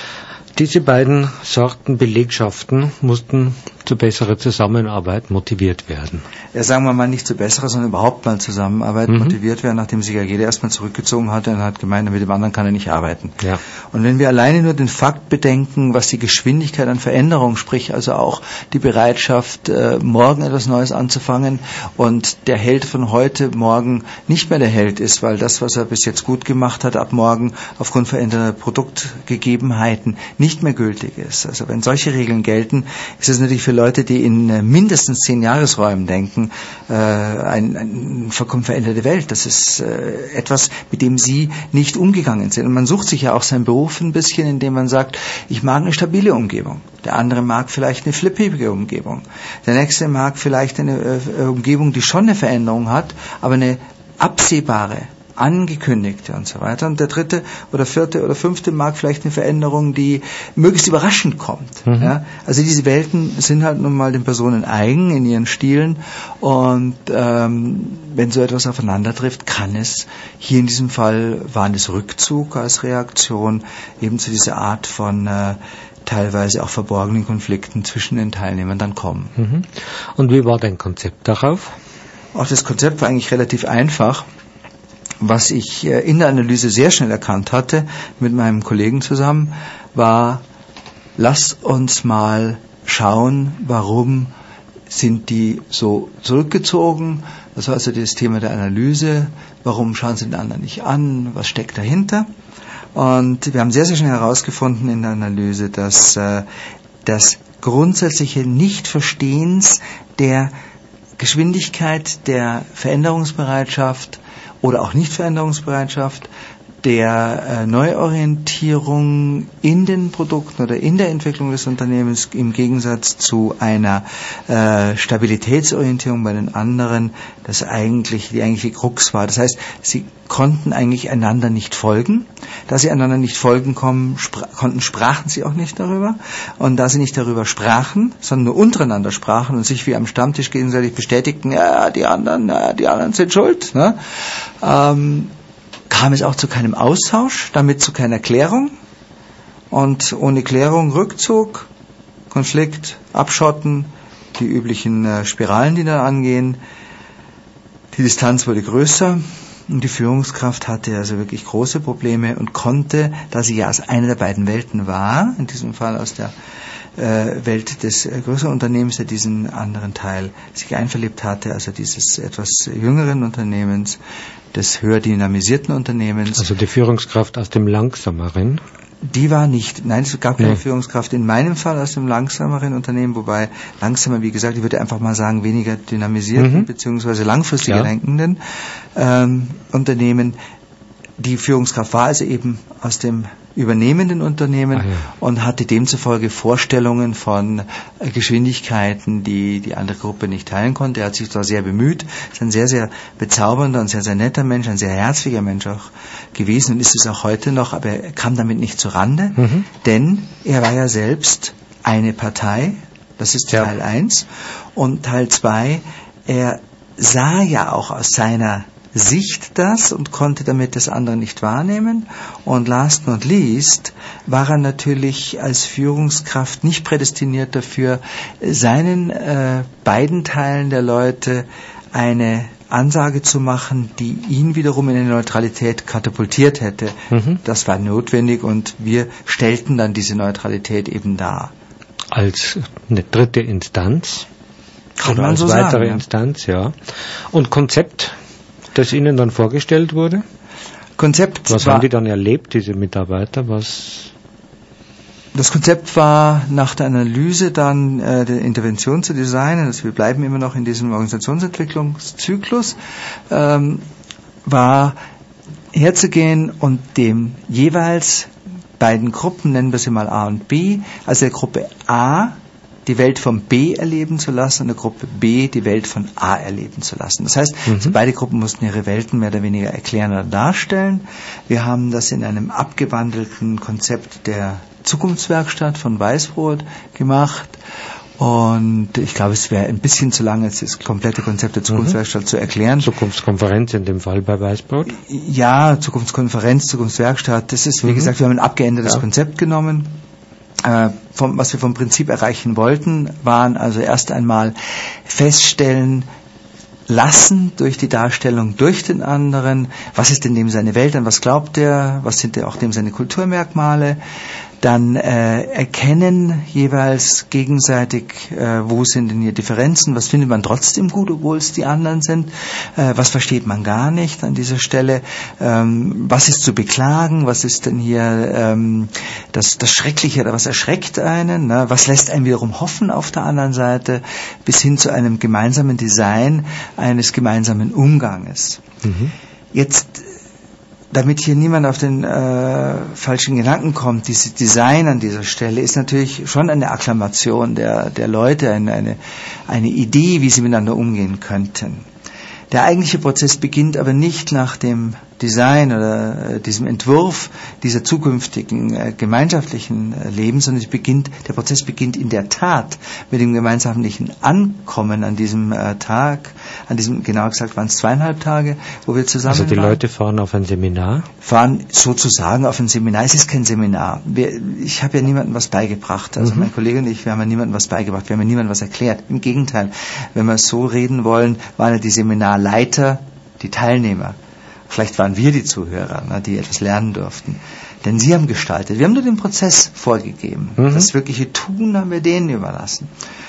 Diese beiden Sorten Belegschaften mussten zu besserer Zusammenarbeit motiviert werden.
Ja, sagen wir mal nicht zu besserer, sondern überhaupt mal Zusammenarbeit
Mhm.
motiviert werden, nachdem sich ja jeder erstmal zurückgezogen hatte und hat gemeint, mit dem anderen kann er nicht arbeiten.
Ja.
Und wenn wir alleine nur den Fakt bedenken, was die Geschwindigkeit an Veränderung, sprich also auch die Bereitschaft, äh, morgen etwas Neues anzufangen und der Held von heute morgen nicht mehr der Held ist, weil das, was er bis jetzt gut gemacht hat, ab morgen aufgrund veränderter Produktgegebenheiten nicht mehr gültig ist. Also wenn solche Regeln gelten, ist es natürlich für Leute, die in äh, mindestens zehn Jahresräumen denken, äh, ein, ein vollkommen veränderte Welt. Das ist äh, etwas, mit dem sie nicht umgegangen sind. Und man sucht sich ja auch seinen Beruf ein bisschen, indem man sagt, ich mag eine stabile Umgebung. Der andere mag vielleicht eine flippige Umgebung. Der nächste mag vielleicht eine äh, Umgebung, die schon eine Veränderung hat, aber eine absehbare, angekündigte und so weiter. Und der dritte oder vierte oder fünfte mag vielleicht eine Veränderung, die möglichst überraschend kommt.
Mhm.
Ja? Also diese Welten sind halt nun mal den Personen eigen in ihren Stilen und ähm, wenn so etwas aufeinander trifft, kann es, hier in diesem Fall waren es Rückzug als Reaktion eben zu dieser Art von äh, teilweise auch verborgenen Konflikten zwischen den Teilnehmern dann kommen.
Mhm. Und wie war dein Konzept darauf?
Auch das Konzept war eigentlich relativ einfach. Was ich in der Analyse sehr schnell erkannt hatte, mit meinem Kollegen zusammen, war, lass uns mal schauen, warum sind die so zurückgezogen. Das war also das Thema der Analyse. Warum schauen sie den anderen nicht an? Was steckt dahinter? Und wir haben sehr, sehr schnell herausgefunden in der Analyse, dass äh, das grundsätzliche Nichtverstehens der Geschwindigkeit, der Veränderungsbereitschaft oder auch Nichtveränderungsbereitschaft, der äh, Neuorientierung in den Produkten oder in der Entwicklung des Unternehmens im Gegensatz zu einer äh, Stabilitätsorientierung bei den anderen, das eigentlich die eigentliche Krux war. Das heißt, sie konnten eigentlich einander nicht folgen. Da sie einander nicht folgen kommen, spra- konnten, sprachen sie auch nicht darüber. Und da sie nicht darüber sprachen, sondern nur untereinander sprachen und sich wie am Stammtisch gegenseitig bestätigten, ja, die anderen, ja, die anderen sind schuld, ne? ähm, kam es auch zu keinem Austausch, damit zu keiner Klärung. Und ohne Klärung Rückzug, Konflikt, Abschotten, die üblichen äh, Spiralen, die dann angehen. Die Distanz wurde größer und die Führungskraft hatte also wirklich große Probleme und konnte, da sie ja aus einer der beiden Welten war, in diesem Fall aus der äh, Welt des äh, größeren Unternehmens, der diesen anderen Teil sich einverlebt hatte, also dieses etwas jüngeren Unternehmens, des höher dynamisierten Unternehmens.
Also die Führungskraft aus dem langsameren?
Die war nicht, nein, es gab keine
Nee.
Führungskraft in meinem Fall aus dem langsameren Unternehmen, wobei langsamer, wie gesagt, ich würde einfach mal sagen, weniger dynamisierten
Mhm.
beziehungsweise langfristiger
Ja.
denkenden ähm, Unternehmen. Die Führungskraft war also eben aus dem übernehmenden Unternehmen
Ah, ja.
und hatte demzufolge Vorstellungen von äh, Geschwindigkeiten, die die andere Gruppe nicht teilen konnte. Er hat sich zwar sehr bemüht, ist ein sehr, sehr bezaubernder und sehr, sehr netter Mensch, ein sehr herzlicher Mensch auch gewesen und ist es auch heute noch, aber er kam damit nicht zu Rande,
Mhm.
denn er war ja selbst eine Partei, das ist
Ja.
Teil eins, und Teil zwei, er sah ja auch aus seiner Sicht das und konnte damit das andere nicht wahrnehmen. Und last not least war er natürlich als Führungskraft nicht prädestiniert dafür, seinen äh, beiden Teilen der Leute eine Ansage zu machen, die ihn wiederum in eine Neutralität katapultiert hätte.
Mhm.
Das war notwendig und wir stellten dann diese Neutralität eben dar.
Als eine dritte Instanz?
Kann
Oder
man
als
so
weitere
sagen, ja.
Instanz, ja. Und Konzept, das Ihnen dann vorgestellt wurde?
Konzept
Was
war,
haben die dann erlebt, diese Mitarbeiter? Was?
Das Konzept war nach der Analyse dann äh, der Intervention zu designen, also wir bleiben immer noch in diesem Organisationsentwicklungszyklus, ähm, war herzugehen und dem jeweils beiden Gruppen, nennen wir sie mal A und B, also der Gruppe A die Welt von B erleben zu lassen und der Gruppe B die Welt von A erleben zu lassen. Das heißt, mhm. also beide Gruppen mussten ihre Welten mehr oder weniger erklären oder darstellen. Wir haben das in einem abgewandelten Konzept der Zukunftswerkstatt von Weißbrot gemacht. Und ich glaube, es wäre ein bisschen zu lang, jetzt das komplette Konzept der Zukunftswerkstatt mhm. zu erklären.
Zukunftskonferenz in dem Fall bei Weißbrot?
Ja, Zukunftskonferenz, Zukunftswerkstatt. Das ist, wie mhm. gesagt, wir haben ein abgeändertes ja. Konzept genommen. Äh, vom, was wir vom Prinzip erreichen wollten, waren also erst einmal feststellen lassen durch die Darstellung durch den anderen, was ist denn dem seine Welt, an was glaubt er, was sind denn auch dem seine Kulturmerkmale, dann äh, erkennen jeweils gegenseitig, äh, wo sind denn hier Differenzen, was findet man trotzdem gut, obwohl es die anderen sind, äh, was versteht man gar nicht an dieser Stelle, ähm, was ist zu beklagen, was ist denn hier ähm, das, das Schreckliche oder was erschreckt einen, ne? Was lässt einen wiederum hoffen auf der anderen Seite, bis hin zu einem gemeinsamen Design eines gemeinsamen Umganges. Mhm. Jetzt damit hier niemand auf den äh, falschen Gedanken kommt, dieses Design an dieser Stelle ist natürlich schon eine Akklamation der, der Leute, eine, eine, eine Idee, wie sie miteinander umgehen könnten. Der eigentliche Prozess beginnt aber nicht nach dem Design oder äh, diesem Entwurf dieser zukünftigen äh, gemeinschaftlichen äh, Lebens, sondern es beginnt, der Prozess beginnt in der Tat mit dem gemeinschaftlichen Ankommen an diesem äh, Tag, an diesem, genauer gesagt waren es zweieinhalb Tage, wo wir zusammen
Also die
waren.
Leute fahren auf ein Seminar?
Fahren sozusagen auf ein Seminar. Es ist kein Seminar. Wir, ich habe ja niemandem was beigebracht. Also mhm. mein Kollege und ich, wir haben ja niemandem was beigebracht. Wir haben ja niemandem was erklärt. Im Gegenteil, wenn wir so reden wollen, waren ja die Seminarleiter die Teilnehmer. Vielleicht waren wir die Zuhörer, die etwas lernen durften. Denn sie haben gestaltet. Wir haben nur den Prozess vorgegeben. Mhm. Das wirkliche Tun haben wir denen überlassen.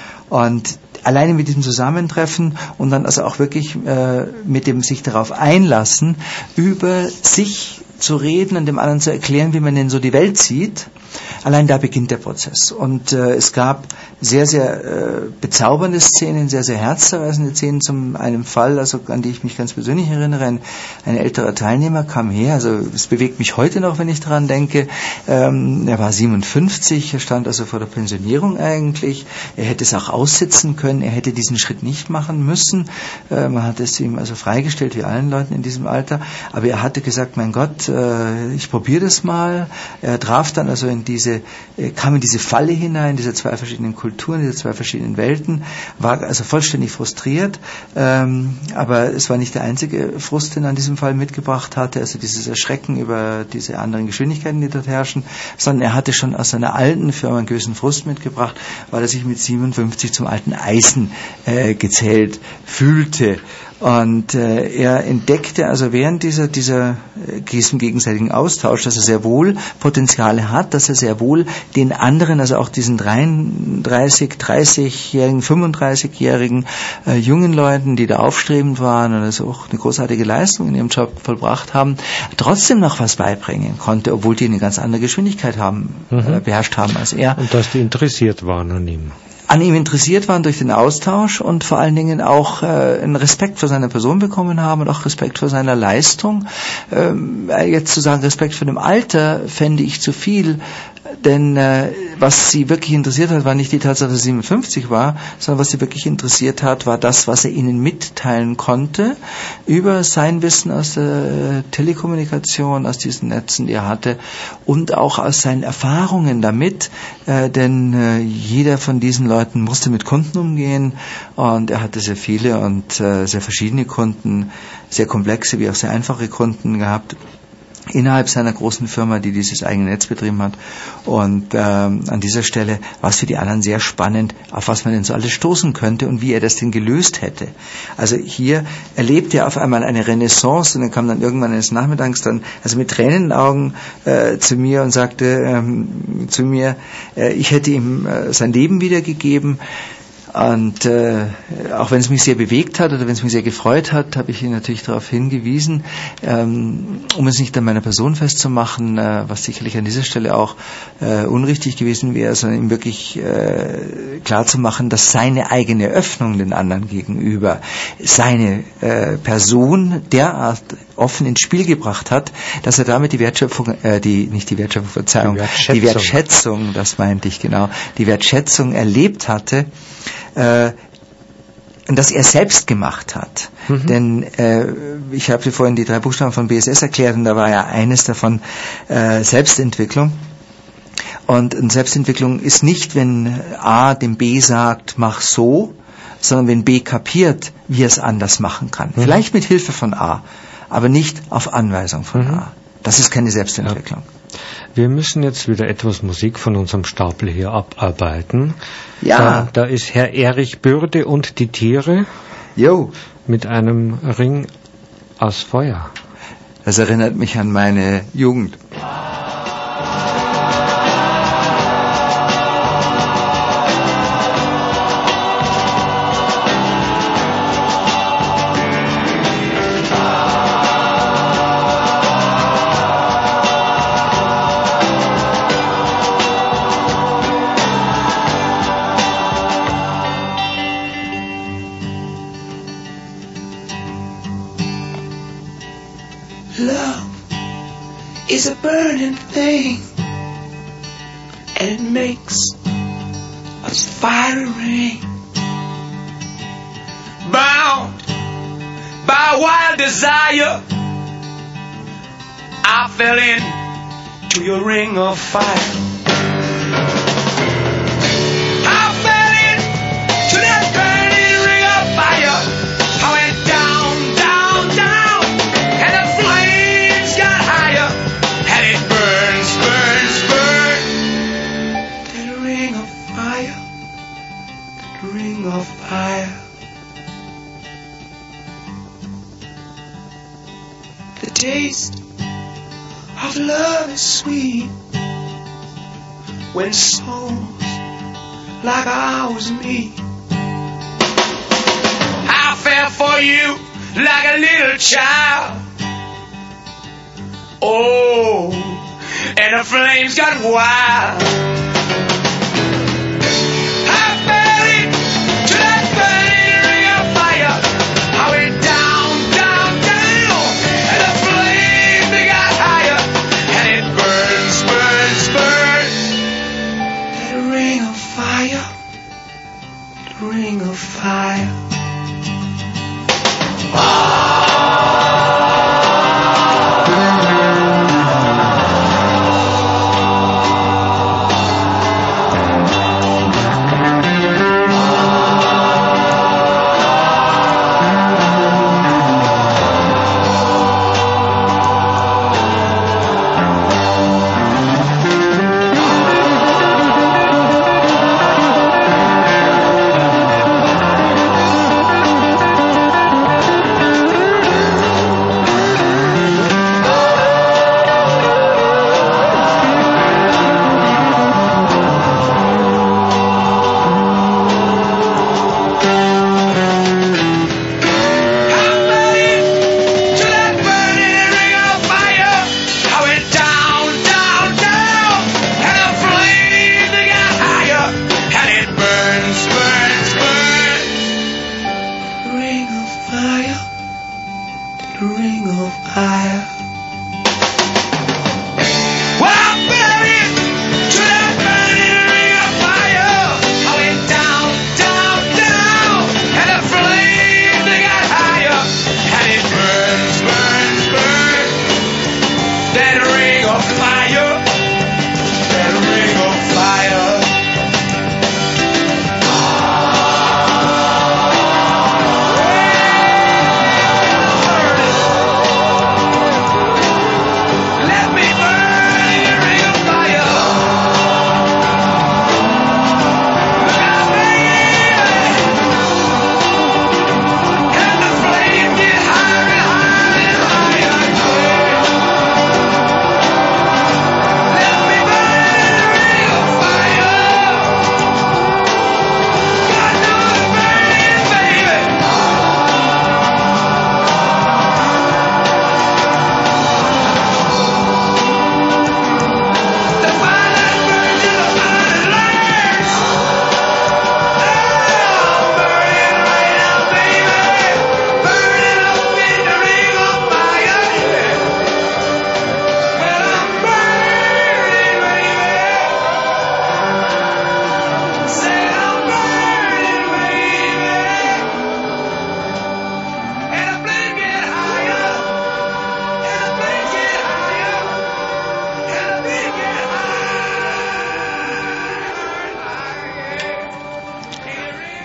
Und alleine mit diesem Zusammentreffen und dann also auch wirklich äh, mit dem sich darauf einlassen, über sich zu reden und dem anderen zu erklären, wie man denn so die Welt sieht, allein da beginnt der Prozess. Und äh, es gab sehr, sehr äh, bezaubernde Szenen, sehr, sehr herzzerreißende Szenen. Zum einem Fall, also an die ich mich ganz persönlich erinnere, ein, ein älterer Teilnehmer kam her, also es bewegt mich heute noch, wenn ich daran denke. Ähm, er war siebenundfünfzig, er stand also vor der Pensionierung eigentlich. Er hätte es auch aussitzen können, er hätte diesen Schritt nicht machen müssen. Äh, man hat es ihm also freigestellt, wie allen Leuten in diesem Alter. Aber er hatte gesagt, mein Gott, äh, ich probiere das mal. Er traf dann also in diese, äh, kam in diese Falle hinein, diese zwei verschiedenen Kulturen, diese zwei verschiedenen Welten, war also vollständig frustriert, ähm, aber es war nicht der einzige Frust, den er in diesem Fall mitgebracht hatte, also dieses Erschrecken über diese anderen Geschwindigkeiten, die dort herrschen, sondern er hatte schon aus seiner alten Firma einen gewissen Frust mitgebracht, weil er sich mit siebenundfünfzig zum alten Eisen äh, gezählt fühlte. Und äh, er entdeckte also während dieser, dieser äh, diesem gegenseitigen Austausch, dass er sehr wohl Potenziale hat, dass er sehr wohl den anderen, also auch diesen dreiunddreißig, dreißigjährigen, fünfunddreißigjährigen äh, jungen Leuten, die da aufstrebend waren und also auch eine großartige Leistung in ihrem Job vollbracht haben, trotzdem noch was beibringen konnte, obwohl die eine ganz andere Geschwindigkeit haben, mhm. äh, beherrscht haben als er.
Und dass die interessiert waren an ihm.
an ihm interessiert waren durch den Austausch und vor allen Dingen auch äh, einen Respekt vor seiner Person bekommen haben und auch Respekt vor seiner Leistung. Ähm, jetzt zu sagen, Respekt vor dem Alter, fände ich zu viel, denn äh, was sie wirklich interessiert hat, war nicht die Tatsache, dass er siebenundfünfzig war, sondern was sie wirklich interessiert hat, war das, was er ihnen mitteilen konnte über sein Wissen aus der Telekommunikation, aus diesen Netzen, die er hatte und auch aus seinen Erfahrungen damit, äh, denn äh, jeder von diesen Leuten musste mit Kunden umgehen und er hatte sehr viele und äh, sehr verschiedene Kunden, sehr komplexe wie auch sehr einfache Kunden gehabt innerhalb seiner großen Firma, die dieses eigene Netz betrieben hat. Und ähm, an dieser Stelle war es für die anderen sehr spannend, auf was man denn so alles stoßen könnte und wie er das denn gelöst hätte. Also hier erlebte er auf einmal eine Renaissance und dann kam dann irgendwann eines Nachmittags dann, also mit Tränen in den Augen äh, zu mir und sagte ähm, zu mir, äh, ich hätte ihm äh, sein Leben wiedergegeben. Und äh, auch wenn es mich sehr bewegt hat oder wenn es mich sehr gefreut hat, habe ich ihn natürlich darauf hingewiesen, ähm, um es nicht an meiner Person festzumachen, äh, was sicherlich an dieser Stelle auch äh, unrichtig gewesen wäre, sondern ihm wirklich äh, klar zu machen, dass seine eigene Öffnung den anderen gegenüber seine äh, Person derart offen ins Spiel gebracht hat, dass er damit die Wertschöpfung, äh, die nicht die Wertschöpfung, Verzeihung, die Wertschätzung. die Wertschätzung, das meinte ich genau, die Wertschätzung erlebt hatte, äh, dass er selbst gemacht hat. Mhm. Denn äh, ich habe vorhin die drei Buchstaben von B S S erklärt und da war ja eines davon äh, Selbstentwicklung. Und, und Selbstentwicklung ist nicht, wenn A dem B sagt, mach so, sondern wenn B kapiert, wie er es anders machen kann. Mhm. Vielleicht mit Hilfe von A, aber nicht auf Anweisung von mhm. A. Das ist keine Selbstentwicklung. Ja.
Wir müssen jetzt wieder etwas Musik von unserem Stapel hier abarbeiten.
Ja.
Da, da ist Herr Erich Bürde und die Tiere.
Jo.
Mit einem Ring aus Feuer.
Das erinnert mich an meine Jugend.
Is a burning thing, and it makes us firing. Bound by wild desire, I fell into your ring of fire. I fell into that burning ring of fire. I went down, down, down, and the flames got higher. Burns, burns, burn. That ring of fire, that ring of fire. The taste of love is sweet when souls like ours meet. I fell for you like a little child. Oh, and the flames got wild. I fell into that burning ring of fire. I went down, down, down, and the flames they got higher, and it burns, burns, burns. That ring of fire, the ring of fire. Ah.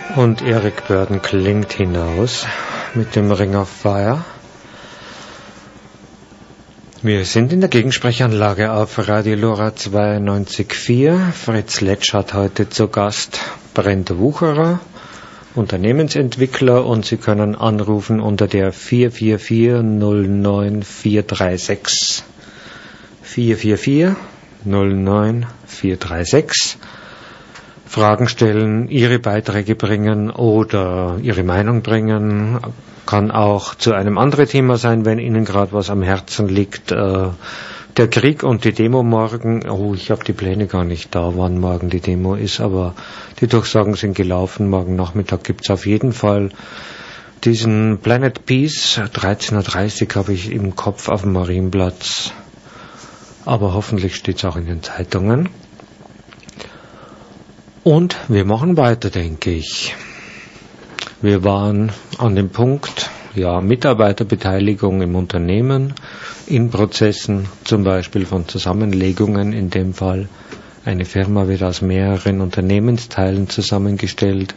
Und Eric Burdon klingt hinaus mit dem Ring of Fire. Wir sind in der Gegensprechanlage auf Radio Lora zweiundneunzig Komma vier. Fritz Letsch hat heute zu Gast Brent Wucherer, Unternehmensentwickler, und Sie können anrufen unter der vier vier vier null neun vier drei sechs. vier vier vier null neun vier drei sechs. Fragen stellen, Ihre Beiträge bringen oder Ihre Meinung bringen. Kann auch zu einem anderen Thema sein, wenn Ihnen gerade was am Herzen liegt. Äh, der Krieg und die Demo morgen. Oh, ich habe die Pläne gar nicht da, wann morgen die Demo ist, aber die Durchsagen sind gelaufen. Morgen Nachmittag gibt es auf jeden Fall diesen Planet Peace. dreizehn Uhr dreißig habe ich im Kopf auf dem Marienplatz. Aber hoffentlich steht es auch in den Zeitungen. Und wir machen weiter, denke ich. Wir waren an dem Punkt, ja, Mitarbeiterbeteiligung im Unternehmen, in Prozessen, zum Beispiel von Zusammenlegungen, in dem Fall. Eine Firma wird aus mehreren Unternehmensteilen zusammengestellt.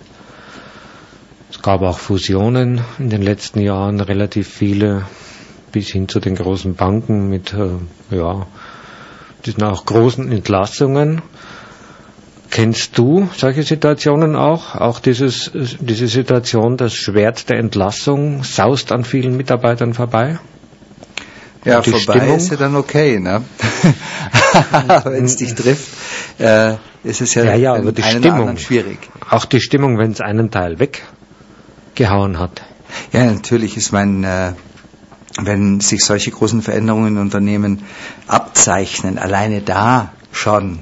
Es gab auch Fusionen in den letzten Jahren, relativ viele, bis hin zu den großen Banken mit, äh, ja, diesen auch großen Entlassungen. Kennst du solche Situationen auch? Auch dieses, diese Situation, das Schwert der Entlassung saust an vielen Mitarbeitern vorbei?
Ja,
die
vorbei
Stimmung?
Ist ja dann okay, ne? Wenn es dich trifft, äh, ist es ja,
ja, ja,
einen,
aber die
einen
Stimmung,
anderen schwierig.
Auch die Stimmung, wenn es einen Teil weggehauen hat.
Ja, natürlich ist mein, äh, wenn sich solche großen Veränderungen in Unternehmen abzeichnen, alleine da schon,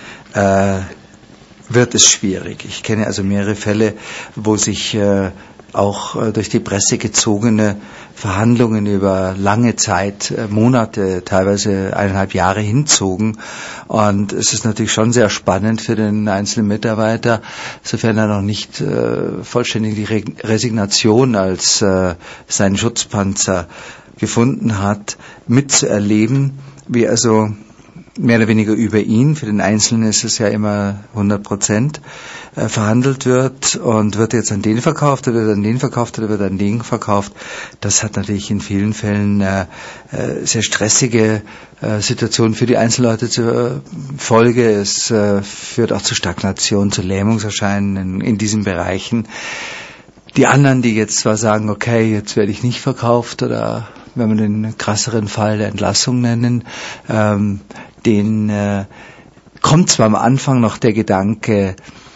äh, wird es schwierig. Ich kenne also mehrere Fälle, wo sich äh, auch äh, durch die Presse gezogene Verhandlungen über lange Zeit, äh, Monate, teilweise eineinhalb Jahre hinzogen. Und es ist natürlich schon sehr spannend für den einzelnen Mitarbeiter, sofern er noch nicht äh, vollständig die Re- Resignation als äh, seinen Schutzpanzer gefunden hat, mitzuerleben, wie also mehr oder weniger über ihn, für den Einzelnen ist es ja immer hundert Prozent, äh, verhandelt wird und wird jetzt an den verkauft oder wird an den verkauft oder wird an den verkauft. Das hat natürlich in vielen Fällen äh, äh, sehr stressige äh, Situationen für die Einzelleute zur äh, Folge. Es äh, führt auch zu Stagnation, zu Lähmungserscheinungen in, in diesen Bereichen. Die anderen, die jetzt zwar sagen, okay, jetzt werde ich nicht verkauft, oder wenn wir den krasseren Fall der Entlassung nennen, ähm, den äh, kommt zwar am Anfang noch der Gedanke,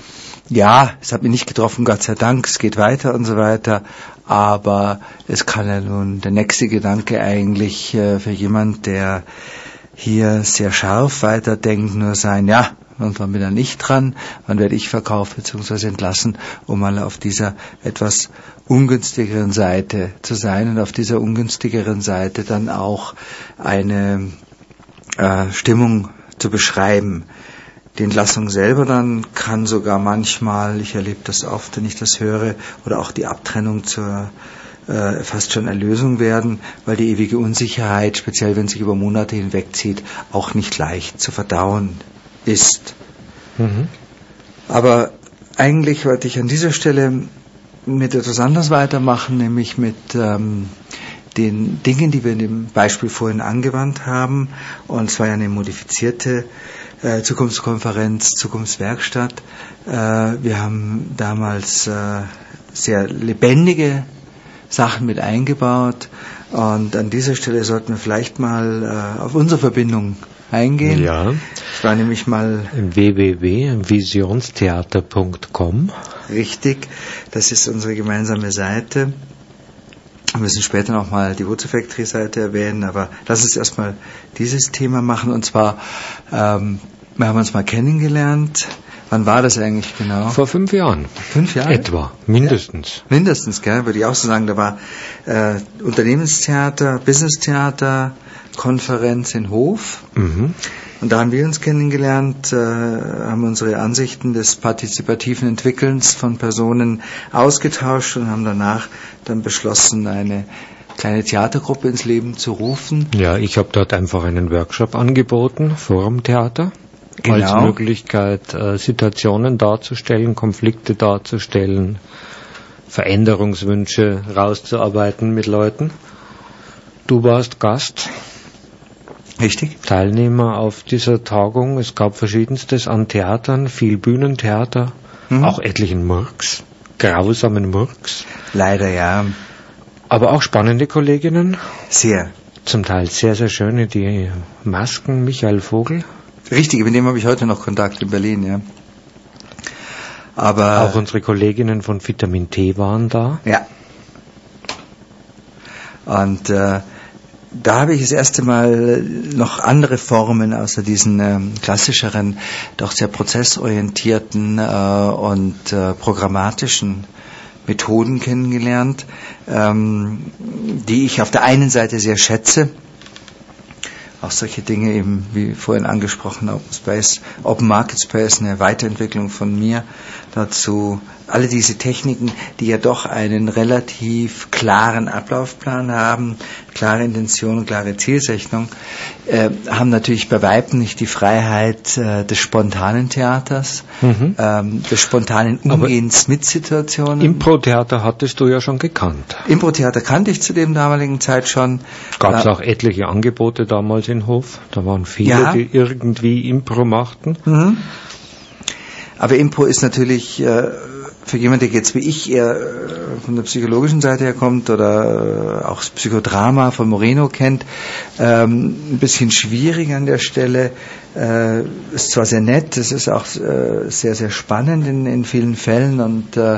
ja, es hat mich nicht getroffen, Gott sei Dank, es geht weiter und so weiter, aber es kann ja nun der nächste Gedanke eigentlich äh, für jemand, der hier sehr scharf weiterdenkt, nur sein, ja, und wann bin ich nicht dran, wann werde ich verkauft bzw. entlassen, um mal auf dieser etwas ungünstigeren Seite zu sein und auf dieser ungünstigeren Seite dann auch eine äh, Stimmung zu beschreiben. Die Entlassung selber dann kann sogar manchmal, ich erlebe das oft, wenn ich das höre, oder auch die Abtrennung zur äh, fast schon Erlösung werden, weil die ewige Unsicherheit, speziell wenn sich über Monate hinwegzieht, auch nicht leicht zu verdauen ist. Mhm. Aber eigentlich wollte ich an dieser Stelle mit etwas anderes weitermachen, nämlich mit ähm, den Dingen, die wir in dem Beispiel vorhin angewandt haben. Und zwar eine modifizierte äh, Zukunftskonferenz, Zukunftswerkstatt. Äh, wir haben damals äh, sehr lebendige Sachen mit eingebaut. Und an dieser Stelle sollten wir vielleicht mal äh, auf unsere Verbindung eingehen.
Ja.
Ich war nämlich mal
w w w punkt visionstheater punkt com.
Richtig, das ist unsere gemeinsame Seite. Wir müssen später nochmal die Wozu Factory Seite erwähnen, aber lass uns erstmal dieses Thema machen. Und zwar, ähm, wir haben uns mal kennengelernt. Wann war das eigentlich genau?
Vor fünf Jahren.
Fünf Jahre?
Etwa, mindestens.
Ja, mindestens, gell, würde ich auch so sagen. Da war äh, Unternehmenstheater, Business-Theater, Konferenz in Hof. Mhm. Und da haben wir uns kennengelernt, äh, haben unsere Ansichten des partizipativen Entwickelns von Personen ausgetauscht und haben danach dann beschlossen, eine kleine Theatergruppe ins Leben zu rufen.
Ja, ich habe dort einfach einen Workshop angeboten, Forumtheater.
Genau.
Als Möglichkeit, äh, Situationen darzustellen, Konflikte darzustellen, Veränderungswünsche rauszuarbeiten mit Leuten. Du warst Gast,
Richtig?
Teilnehmer auf dieser Tagung. Es gab verschiedenstes an Theatern, viel Bühnentheater,
Mhm.
auch etlichen Murks, grausamen Murks,
Leider ja.
aber auch spannende Kolleginnen,
Sehr.
zum Teil sehr, sehr schöne, die Masken, Michael Vogel,
Richtig, mit dem habe ich heute noch Kontakt in Berlin, ja. Aber
auch unsere Kolleginnen von Vitamin T waren da.
ja. Und äh, da habe ich das erste Mal noch andere Formen außer diesen ähm, klassischeren, doch sehr prozessorientierten äh, und äh, programmatischen Methoden kennengelernt, ähm, die ich auf der einen Seite sehr schätze. Auch solche Dinge eben, wie vorhin angesprochen, Open Space, Open Market Space, eine Weiterentwicklung von mir dazu. Alle diese Techniken, die ja doch einen relativ klaren Ablaufplan haben, klare Intention, klare Zielsetzung, äh, haben natürlich bei Weitem nicht die Freiheit äh, des spontanen Theaters,
Mhm.
ähm, des spontanen
Aber
Umgehens mit Situationen.
Impro-Theater hattest du ja schon gekannt.
Impro-Theater kannte ich zu dem damaligen Zeit schon.
Gab es
Äh,
auch etliche Angebote damals in Hof. Da waren viele,
Ja.
die irgendwie Impro machten.
Mhm. Aber Impro ist natürlich äh, für jemanden, der jetzt wie ich eher äh, von der psychologischen Seite her kommt oder äh, auch das Psychodrama von Moreno kennt, ähm, ein bisschen schwierig an der Stelle. Äh, ist zwar sehr nett, es ist auch äh, sehr, sehr spannend in, in vielen Fällen und äh,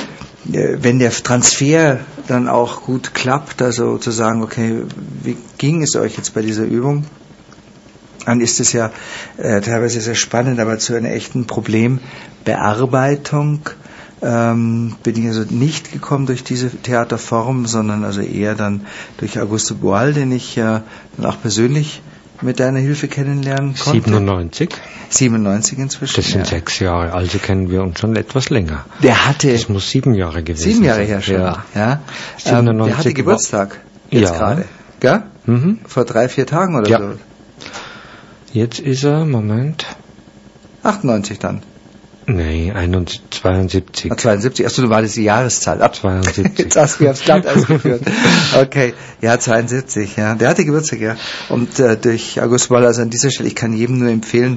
wenn der Transfer dann auch gut klappt, also zu sagen, okay, wie ging es euch jetzt bei dieser Übung? Dann ist es ja äh, teilweise sehr spannend, aber zu einer echten Problembearbeitung ähm, bin ich also nicht gekommen durch diese Theaterform, sondern also eher dann durch Augusto Boal, den ich ja dann auch persönlich mit deiner Hilfe kennenlernen konnte.
siebenundneunzig.
siebenundneunzig inzwischen.
Das sind
ja.
sechs Jahre, also kennen wir uns schon etwas länger.
Der hatte
Das muss sieben Jahre gewesen
sieben Jahre
sein.
her schon.
Ja.
Ja. Ähm,
siebenundneunzig
der hatte
war-
Geburtstag jetzt
Ja.
gerade. Gell?
Mhm.
Vor drei, vier Tagen oder
Ja.
so.
Jetzt ist er, Moment,
achtundneunzig dann.
nee, einundsiebzig, zweiundsiebzig.
Ah, zweiundsiebzig. Achso, du war das die Jahreszahl. Ab.
zweiundsiebzig.
Jetzt hast du mir aufs Blatt ausgeführt. Okay, ja, zweiundsiebzig, ja. Der hatte Geburtstag, ja. Und äh, durch August Boll, also an dieser Stelle, ich kann jedem nur empfehlen,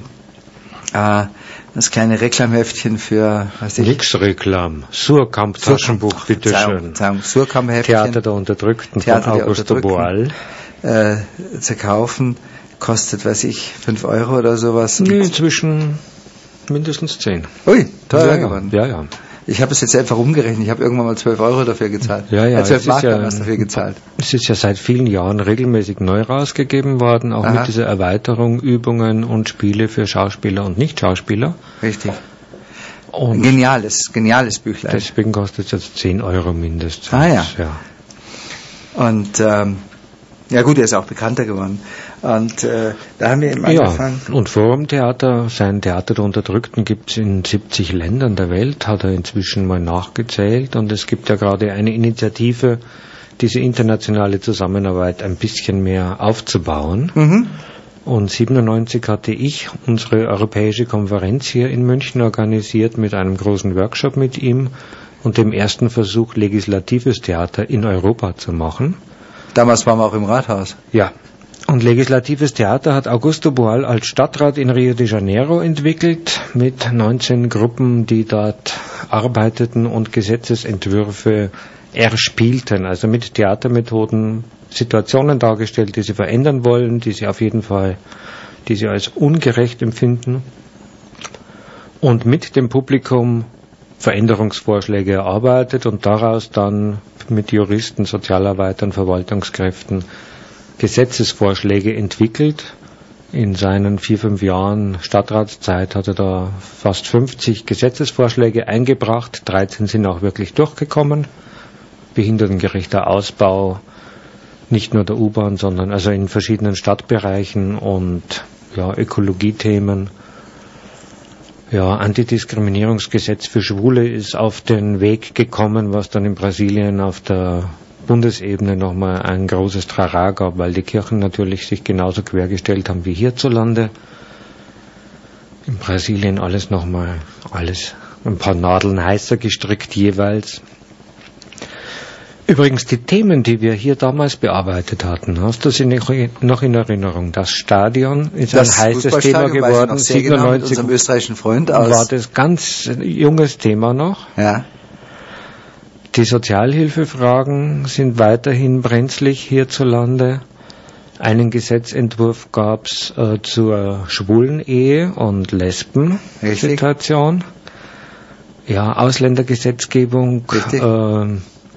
äh, das kleine Reklamheftchen für, weiß ich,
Nix Reklam. Surkamp Taschenbuch, bitteschön.
Surkamp-Heftchen
Theater der Unterdrückten
Theater
von
der
Augusto Boal.
äh, zu kaufen. Kostet, weiß ich, fünf Euro oder sowas.
Nee, inzwischen mindestens zehn.
Ui, teuer
ja,
geworden.
Ja, ja.
Ich habe es jetzt einfach umgerechnet. Ich habe irgendwann mal zwölf Euro dafür gezahlt.
Ja, ja,
Äh, zwölf
es ist
Mark
ja-
damals dafür gezahlt.
Es ist ja seit vielen Jahren regelmäßig neu rausgegeben worden, auch
Aha.
mit dieser Erweiterung, Übungen und Spiele für Schauspieler und Nicht-Schauspieler.
Richtig.
Und
Geniales, geniales Büchlein.
deswegen kostet es jetzt zehn Euro mindestens.
Ah, ja.
ja.
Und ähm, ja gut, er ist auch bekannter geworden. Und äh, da haben wir eben
Ja,
angefangen.
und Forumtheater, sein Theater der Unterdrückten gibt es in siebzig Ländern der Welt, hat er inzwischen mal nachgezählt. Und es gibt ja gerade eine Initiative, diese internationale Zusammenarbeit ein bisschen mehr aufzubauen.
Mhm.
Und siebenundneunzig hatte ich unsere europäische Konferenz hier in München organisiert mit einem großen Workshop mit ihm und dem ersten Versuch, legislatives Theater in Europa zu machen.
Damals waren wir auch im Rathaus.
Ja. Und legislatives Theater hat Augusto Boal als Stadtrat in Rio de Janeiro entwickelt, mit neunzehn Gruppen, die dort arbeiteten und Gesetzesentwürfe erspielten, also mit Theatermethoden Situationen dargestellt, die sie verändern wollen, die sie auf jeden Fall, die sie als ungerecht empfinden und mit dem Publikum Veränderungsvorschläge erarbeitet und daraus dann mit Juristen, Sozialarbeitern, Verwaltungskräften Gesetzesvorschläge entwickelt. In seinen vier, fünf Jahren Stadtratszeit hat er da fast fünfzig Gesetzesvorschläge eingebracht, dreizehn sind auch wirklich durchgekommen. Behindertengerechter Ausbau, nicht nur der U-Bahn, sondern also in verschiedenen Stadtbereichen und ja, Ökologiethemen. Ja, Antidiskriminierungsgesetz für Schwule ist auf den Weg gekommen, was dann in Brasilien auf der Bundesebene nochmal ein großes Trara gab, weil die Kirchen natürlich sich genauso quergestellt haben wie hierzulande. In Brasilien alles nochmal, alles ein paar Nadeln heißer gestrickt jeweils. Übrigens, die Themen, die wir hier damals bearbeitet hatten, hast du sie noch in Erinnerung? Das Stadion ist
das
ein heißes Thema geworden.
siebenundneunzig genau, mit unserem österreichischen Freund aus.
War das ganz junges Thema noch.
Ja.
Die Sozialhilfefragen sind weiterhin brenzlig hierzulande. Einen Gesetzentwurf gab es äh, zur Schwulen-Ehe und Lesben-Situation. Ja, Ausländergesetzgebung. Äh,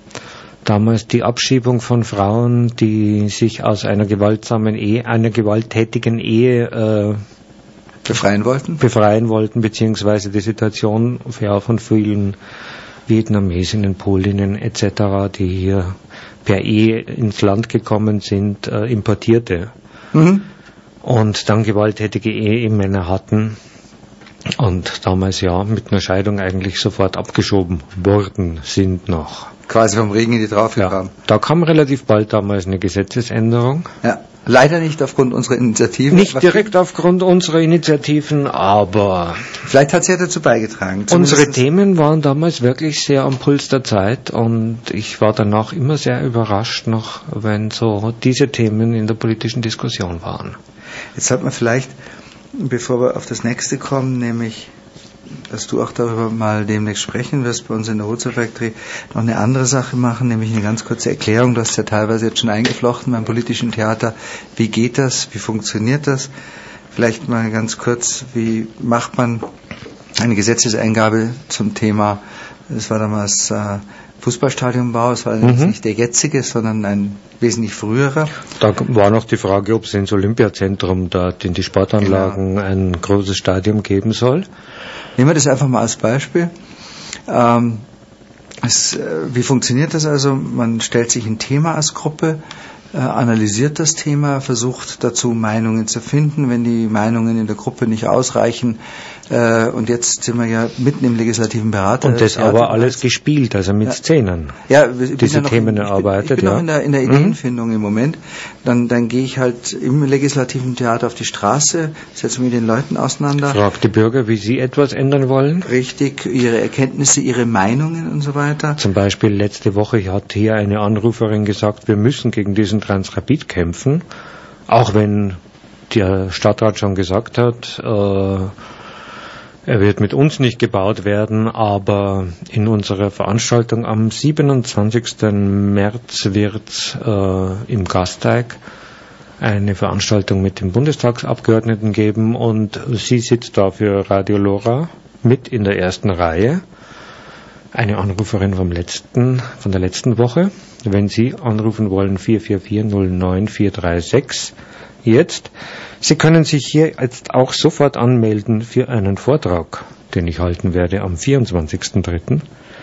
damals die Abschiebung von Frauen, die sich aus einer gewaltsamen Ehe, einer gewalttätigen Ehe äh,
befreien wollten,
befreien wollten, beziehungsweise die Situation ja, von vielen Vietnamesinnen, Polinnen et cetera, die hier per Ehe ins Land gekommen sind, äh, importierte. Mhm. Und dann gewalttätige Ehemänner hatten und damals ja mit einer Scheidung eigentlich sofort abgeschoben worden sind noch.
Quasi vom Regen in die Traufe gekommen.
Ja, da kam relativ bald damals eine Gesetzesänderung.
Ja, leider nicht aufgrund unserer Initiativen.
Nicht direkt aufgrund unserer Initiativen, aber
vielleicht hat es ja dazu beigetragen.
Unsere Themen waren damals wirklich sehr am Puls der Zeit und ich war danach immer sehr überrascht noch, wenn so diese Themen in der politischen Diskussion waren.
Jetzt sollte man vielleicht, bevor wir auf das nächste kommen, nämlich dass du auch darüber mal demnächst sprechen wirst bei uns in der Hozo Factory, noch eine andere Sache machen, nämlich eine ganz kurze Erklärung. Du hast ja teilweise jetzt schon eingeflochten beim politischen Theater. Wie geht das? Wie funktioniert das? Vielleicht mal ganz kurz, wie macht man eine Gesetzeseingabe zum Thema, das war damals äh, Fußballstadionbau, es war allerdings mhm. nicht der jetzige, sondern ein wesentlich früherer.
Da war noch die Frage, ob es ins Olympiazentrum dort in die Sportanlagen genau. ein großes Stadion geben soll.
Nehmen wir das einfach mal als Beispiel. Ähm, es, äh, wie funktioniert das also? Man stellt sich ein Thema als Gruppe, äh, analysiert das Thema, versucht dazu Meinungen zu finden. Wenn die Meinungen in der Gruppe nicht ausreichen, äh, und jetzt sind wir ja mitten im legislativen Berater.
Und das aber alles gespielt, also mit ja. Szenen.
Ja,
diese ja Themen
in,
erarbeitet.
Ich bin, ich bin
ja.
noch in der, in der Ideenfindung mhm. im Moment. Dann, dann gehe ich halt im legislativen Theater auf die Straße, setze mich mit den Leuten auseinander.
Fragt die Bürger, wie sie etwas ändern wollen.
Richtig, ihre Erkenntnisse, ihre Meinungen und so weiter.
Zum Beispiel letzte Woche hat hier eine Anruferin gesagt, wir müssen gegen diesen Transrapid kämpfen, auch wenn der Stadtrat schon gesagt hat, äh, er wird mit uns nicht gebaut werden, aber in unserer Veranstaltung am siebenundzwanzigsten März wird äh, im Gasteig eine Veranstaltung mit den Bundestagsabgeordneten geben und sie sitzt da für Radio Lora mit in der ersten Reihe. Eine Anruferin vom letzten, von der letzten Woche. Wenn Sie anrufen wollen, vier vier vier null neun vier drei sechs jetzt. Sie können sich hier jetzt auch sofort anmelden für einen Vortrag, den ich halten werde am vierundzwanzigsten dritten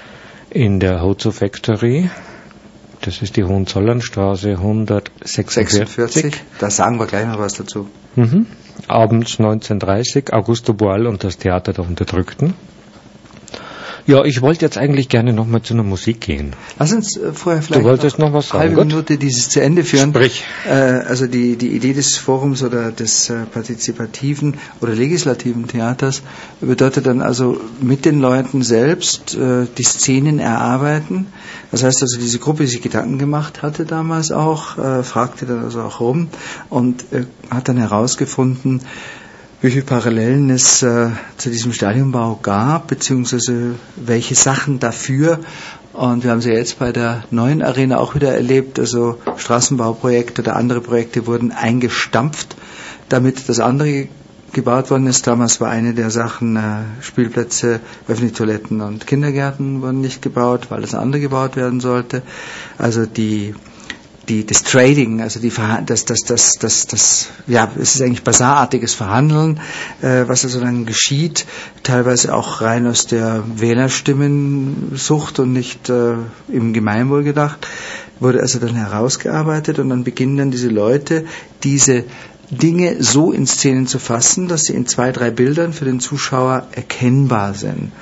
in der Hozo Factory. Das ist die Hohenzollernstraße hundertsechsundvierzig.
Da sagen wir gleich noch was dazu.
Mhm. Abends neunzehn Uhr dreißig, Augusto Boal und das Theater der Unterdrückten. Ja, ich wollte jetzt eigentlich gerne nochmal zu einer Musik gehen.
Lass uns äh, vorher vielleicht
du wolltest noch, noch was sagen,
eine halbe Minute dieses zu Ende führen.
Sprich.
Äh, also die, die Idee des Forums oder des äh, partizipativen oder legislativen Theaters bedeutet dann also mit den Leuten selbst äh, die Szenen erarbeiten. Das heißt also, diese Gruppe, die sich Gedanken gemacht hatte damals auch, äh, fragte dann also auch rum und äh, hat dann herausgefunden, wie viele Parallelen es äh, zu diesem Stadionbau gab, beziehungsweise welche Sachen dafür. Und wir haben sie ja jetzt bei der neuen Arena auch wieder erlebt, also Straßenbauprojekte oder andere Projekte wurden eingestampft, damit das andere gebaut worden ist. Damals war eine der Sachen, äh, Spielplätze, öffentliche Toiletten und Kindergärten wurden nicht gebaut, weil das andere gebaut werden sollte. Also die Die, das Trading, also die das, das, das, das, das, ja, es ist eigentlich basarartiges Verhandeln, äh, was also dann geschieht, teilweise auch rein aus der Wählerstimmensucht und nicht äh, im Gemeinwohl gedacht, wurde also dann herausgearbeitet und dann beginnen dann diese Leute, diese Dinge so in Szenen zu fassen, dass sie in zwei, drei Bildern für den Zuschauer erkennbar sind.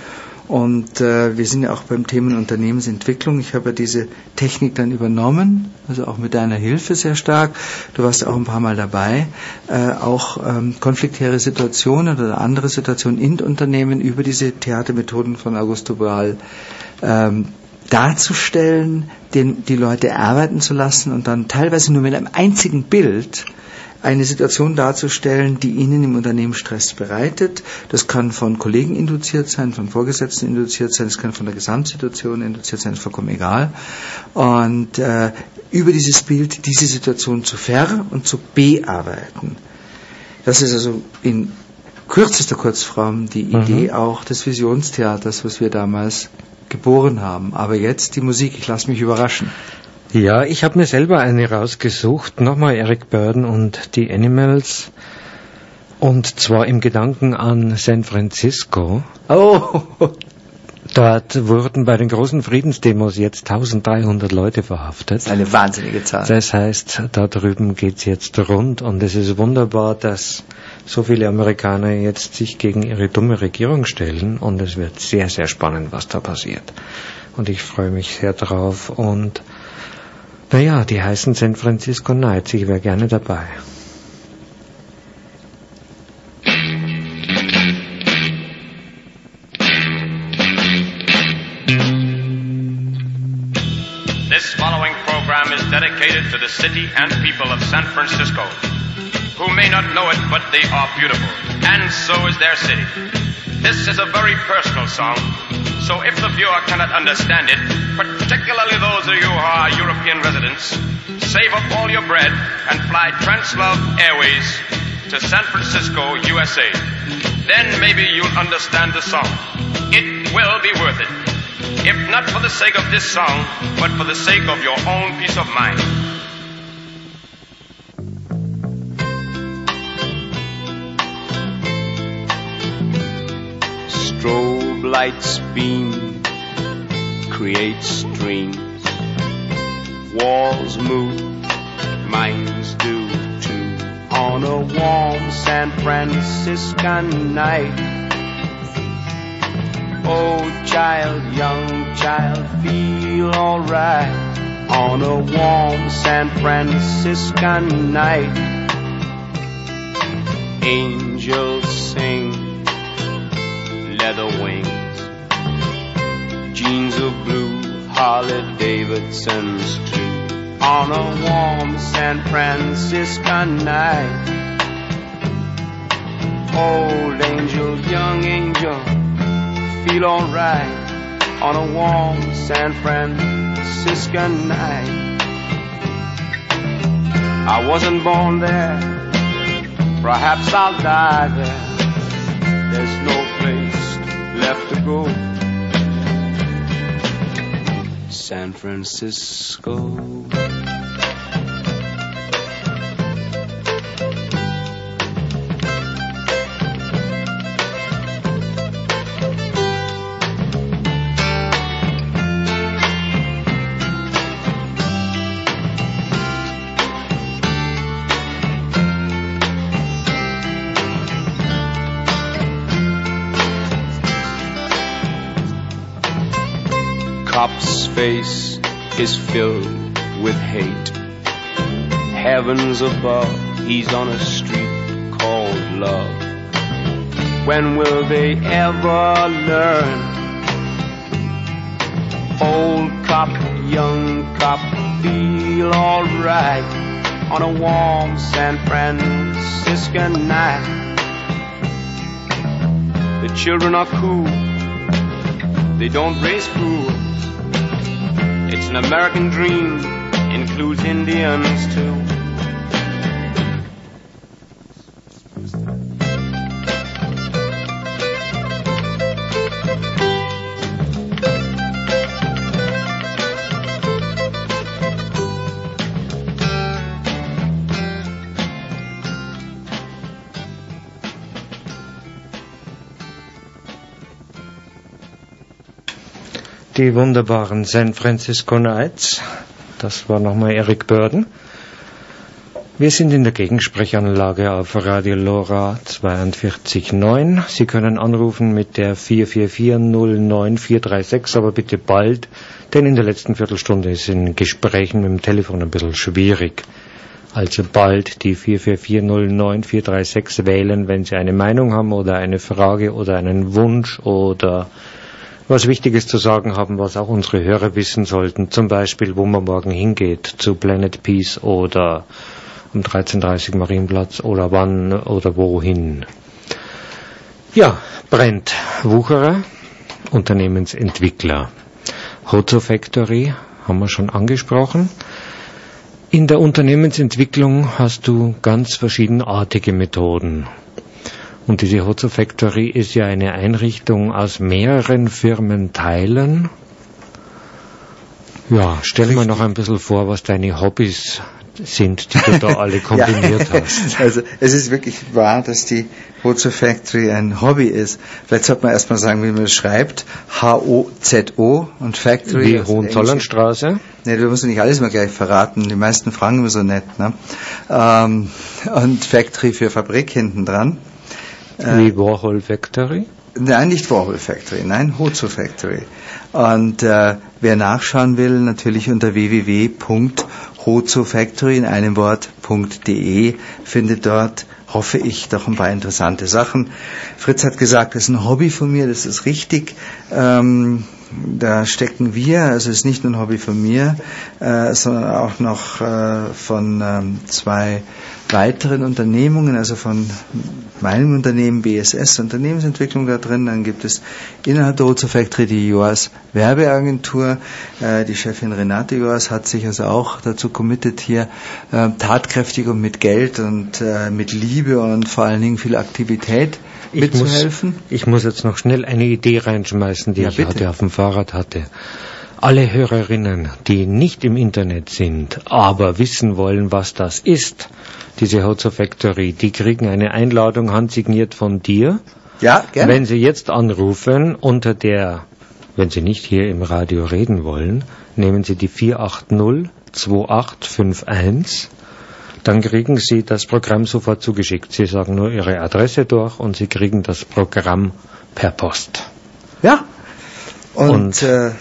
Und äh, wir sind ja auch beim Thema Unternehmensentwicklung. Ich habe ja diese Technik dann übernommen, also auch mit deiner Hilfe sehr stark. Du warst ja auch ein paar Mal dabei, äh, auch ähm, konfliktäre Situationen oder andere Situationen in Unternehmen über diese Theatermethoden von Augusto Boal ähm, darzustellen, den, die Leute arbeiten zu lassen und dann teilweise nur mit einem einzigen Bild eine Situation darzustellen, die Ihnen im Unternehmen Stress bereitet. Das kann von Kollegen induziert sein, von Vorgesetzten induziert sein, es kann von der Gesamtsituation induziert sein, ist vollkommen egal. Und äh, über dieses Bild diese Situation zu ver- und zu bearbeiten. Das ist also in kürzester Kurzform die mhm. Idee auch des Visionstheaters, was wir damals geboren haben. Aber jetzt die Musik, ich lasse mich überraschen.
Ja, ich habe mir selber eine rausgesucht, nochmal Eric Burdon und die Animals, und zwar im Gedanken an San Francisco.
Oh!
Dort wurden bei den großen Friedensdemos jetzt dreizehnhundert Leute verhaftet.
Das ist eine wahnsinnige Zahl.
Das heißt, da drüben geht's jetzt rund und es ist wunderbar, dass so viele Amerikaner jetzt sich gegen ihre dumme Regierung stellen und es wird sehr, sehr spannend, was da passiert. Und ich freue mich sehr drauf und naja, die heißen San Francisco Nights. Ich wäre gerne dabei.
This following program is dedicated to the city and people of San Francisco, who may not know it, but they are beautiful, and so is their city. This is a very personal song, so if the viewer cannot understand it, particularly those of you who are European residents, save up all your bread and fly Translove Airways to San Francisco, U S A. Then maybe you'll understand the song. It will be worth it. If not for the sake of this song, but for the sake of your own peace of mind.
Strobe lights beam, create streams. Walls move, minds do too. On a warm San Franciscan night. Oh child, young child, feel alright. On a warm San Franciscan night. Angels sing, leather wings, jeans of blue, Harley Davidsons too. On a warm San Franciscan night. Old angel, young angel, feel alright. On a warm San Franciscan night. I wasn't born there, perhaps I'll die there. There's no place left to go. San Francisco. Cop's face is filled with hate. Heavens above, he's on a street called love. When will they ever learn? Old cop, young cop, feel alright on a warm San Franciscan night. The children are cool, they don't raise fools. It's an American dream, includes Indians too.
Die wunderbaren San Francisco Nights, das war nochmal Eric Burdon. Wir sind in der Gegensprechanlage auf Radio Lora zweiundvierzig Komma neun. Sie können anrufen mit der vier vier vier null neun vier drei sechs, aber bitte bald, denn in der letzten Viertelstunde ist in Gesprächen mit dem Telefon ein bisschen schwierig. Also bald die vier vier vier null neun vier drei sechs wählen, wenn Sie eine Meinung haben oder eine Frage oder einen Wunsch oder was Wichtiges zu sagen haben, was auch unsere Hörer wissen sollten. Zum Beispiel, wo man morgen hingeht, zu Planet Peace oder um dreizehn Uhr dreißig Marienplatz oder wann oder wohin. Ja, Brent Wucherer, Unternehmensentwickler. Hozo Factory haben wir schon angesprochen. In der Unternehmensentwicklung hast du ganz verschiedenartige Methoden. Und diese Hozo Factory ist ja eine Einrichtung aus mehreren Firmenteilen. Ja, stell mir noch ein bisschen vor, was deine Hobbys sind, die du da alle kombiniert
ja,
hast.
Also es ist wirklich wahr, dass die Hozo Factory ein Hobby ist. Vielleicht sollte man erstmal sagen, wie man es schreibt. H O Z O und Factory.
Wie Hohenzollernstraße.
Ne, du musst nicht alles mal gleich verraten. Die meisten fragen immer so nett. Ne? Ähm, und Factory für Fabrik hinten dran.
Wie Warhol Factory?
Nein, nicht Warhol Factory, nein, Hozo Factory. Und äh, wer nachschauen will, natürlich unter w w w punkt hozo factory in einem Wort.de findet dort, hoffe ich, doch ein paar interessante Sachen. Fritz hat gesagt, das ist ein Hobby von mir, das ist richtig. Ähm, da stecken wir, also es ist nicht nur ein Hobby von mir, äh, sondern auch noch äh, von ähm, zwei weiteren Unternehmungen, also von meinem Unternehmen B S S Unternehmensentwicklung da drin. Dann gibt es innerhalb der Hozo Factory die Joas Werbeagentur. Äh, die Chefin Renate Joas hat sich also auch dazu committed, hier äh, tatkräftig und mit Geld und äh, mit Liebe und vor allen Dingen viel Aktivität
ich
mitzuhelfen.
Muss, ich muss jetzt noch schnell eine Idee reinschmeißen, die
ja,
ich
bitte.
heute auf dem Fahrrad hatte. Alle Hörerinnen, die nicht im Internet sind, aber wissen wollen, was das ist, diese Hozo Factory, die kriegen eine Einladung handsigniert von dir.
Ja, gerne.
Wenn sie jetzt anrufen unter der, wenn sie nicht hier im Radio reden wollen, nehmen sie die vier acht null zwei acht fünf eins, dann kriegen sie das Programm sofort zugeschickt. Sie sagen nur ihre Adresse durch und sie kriegen das Programm per Post.
Ja. Und,
und
äh,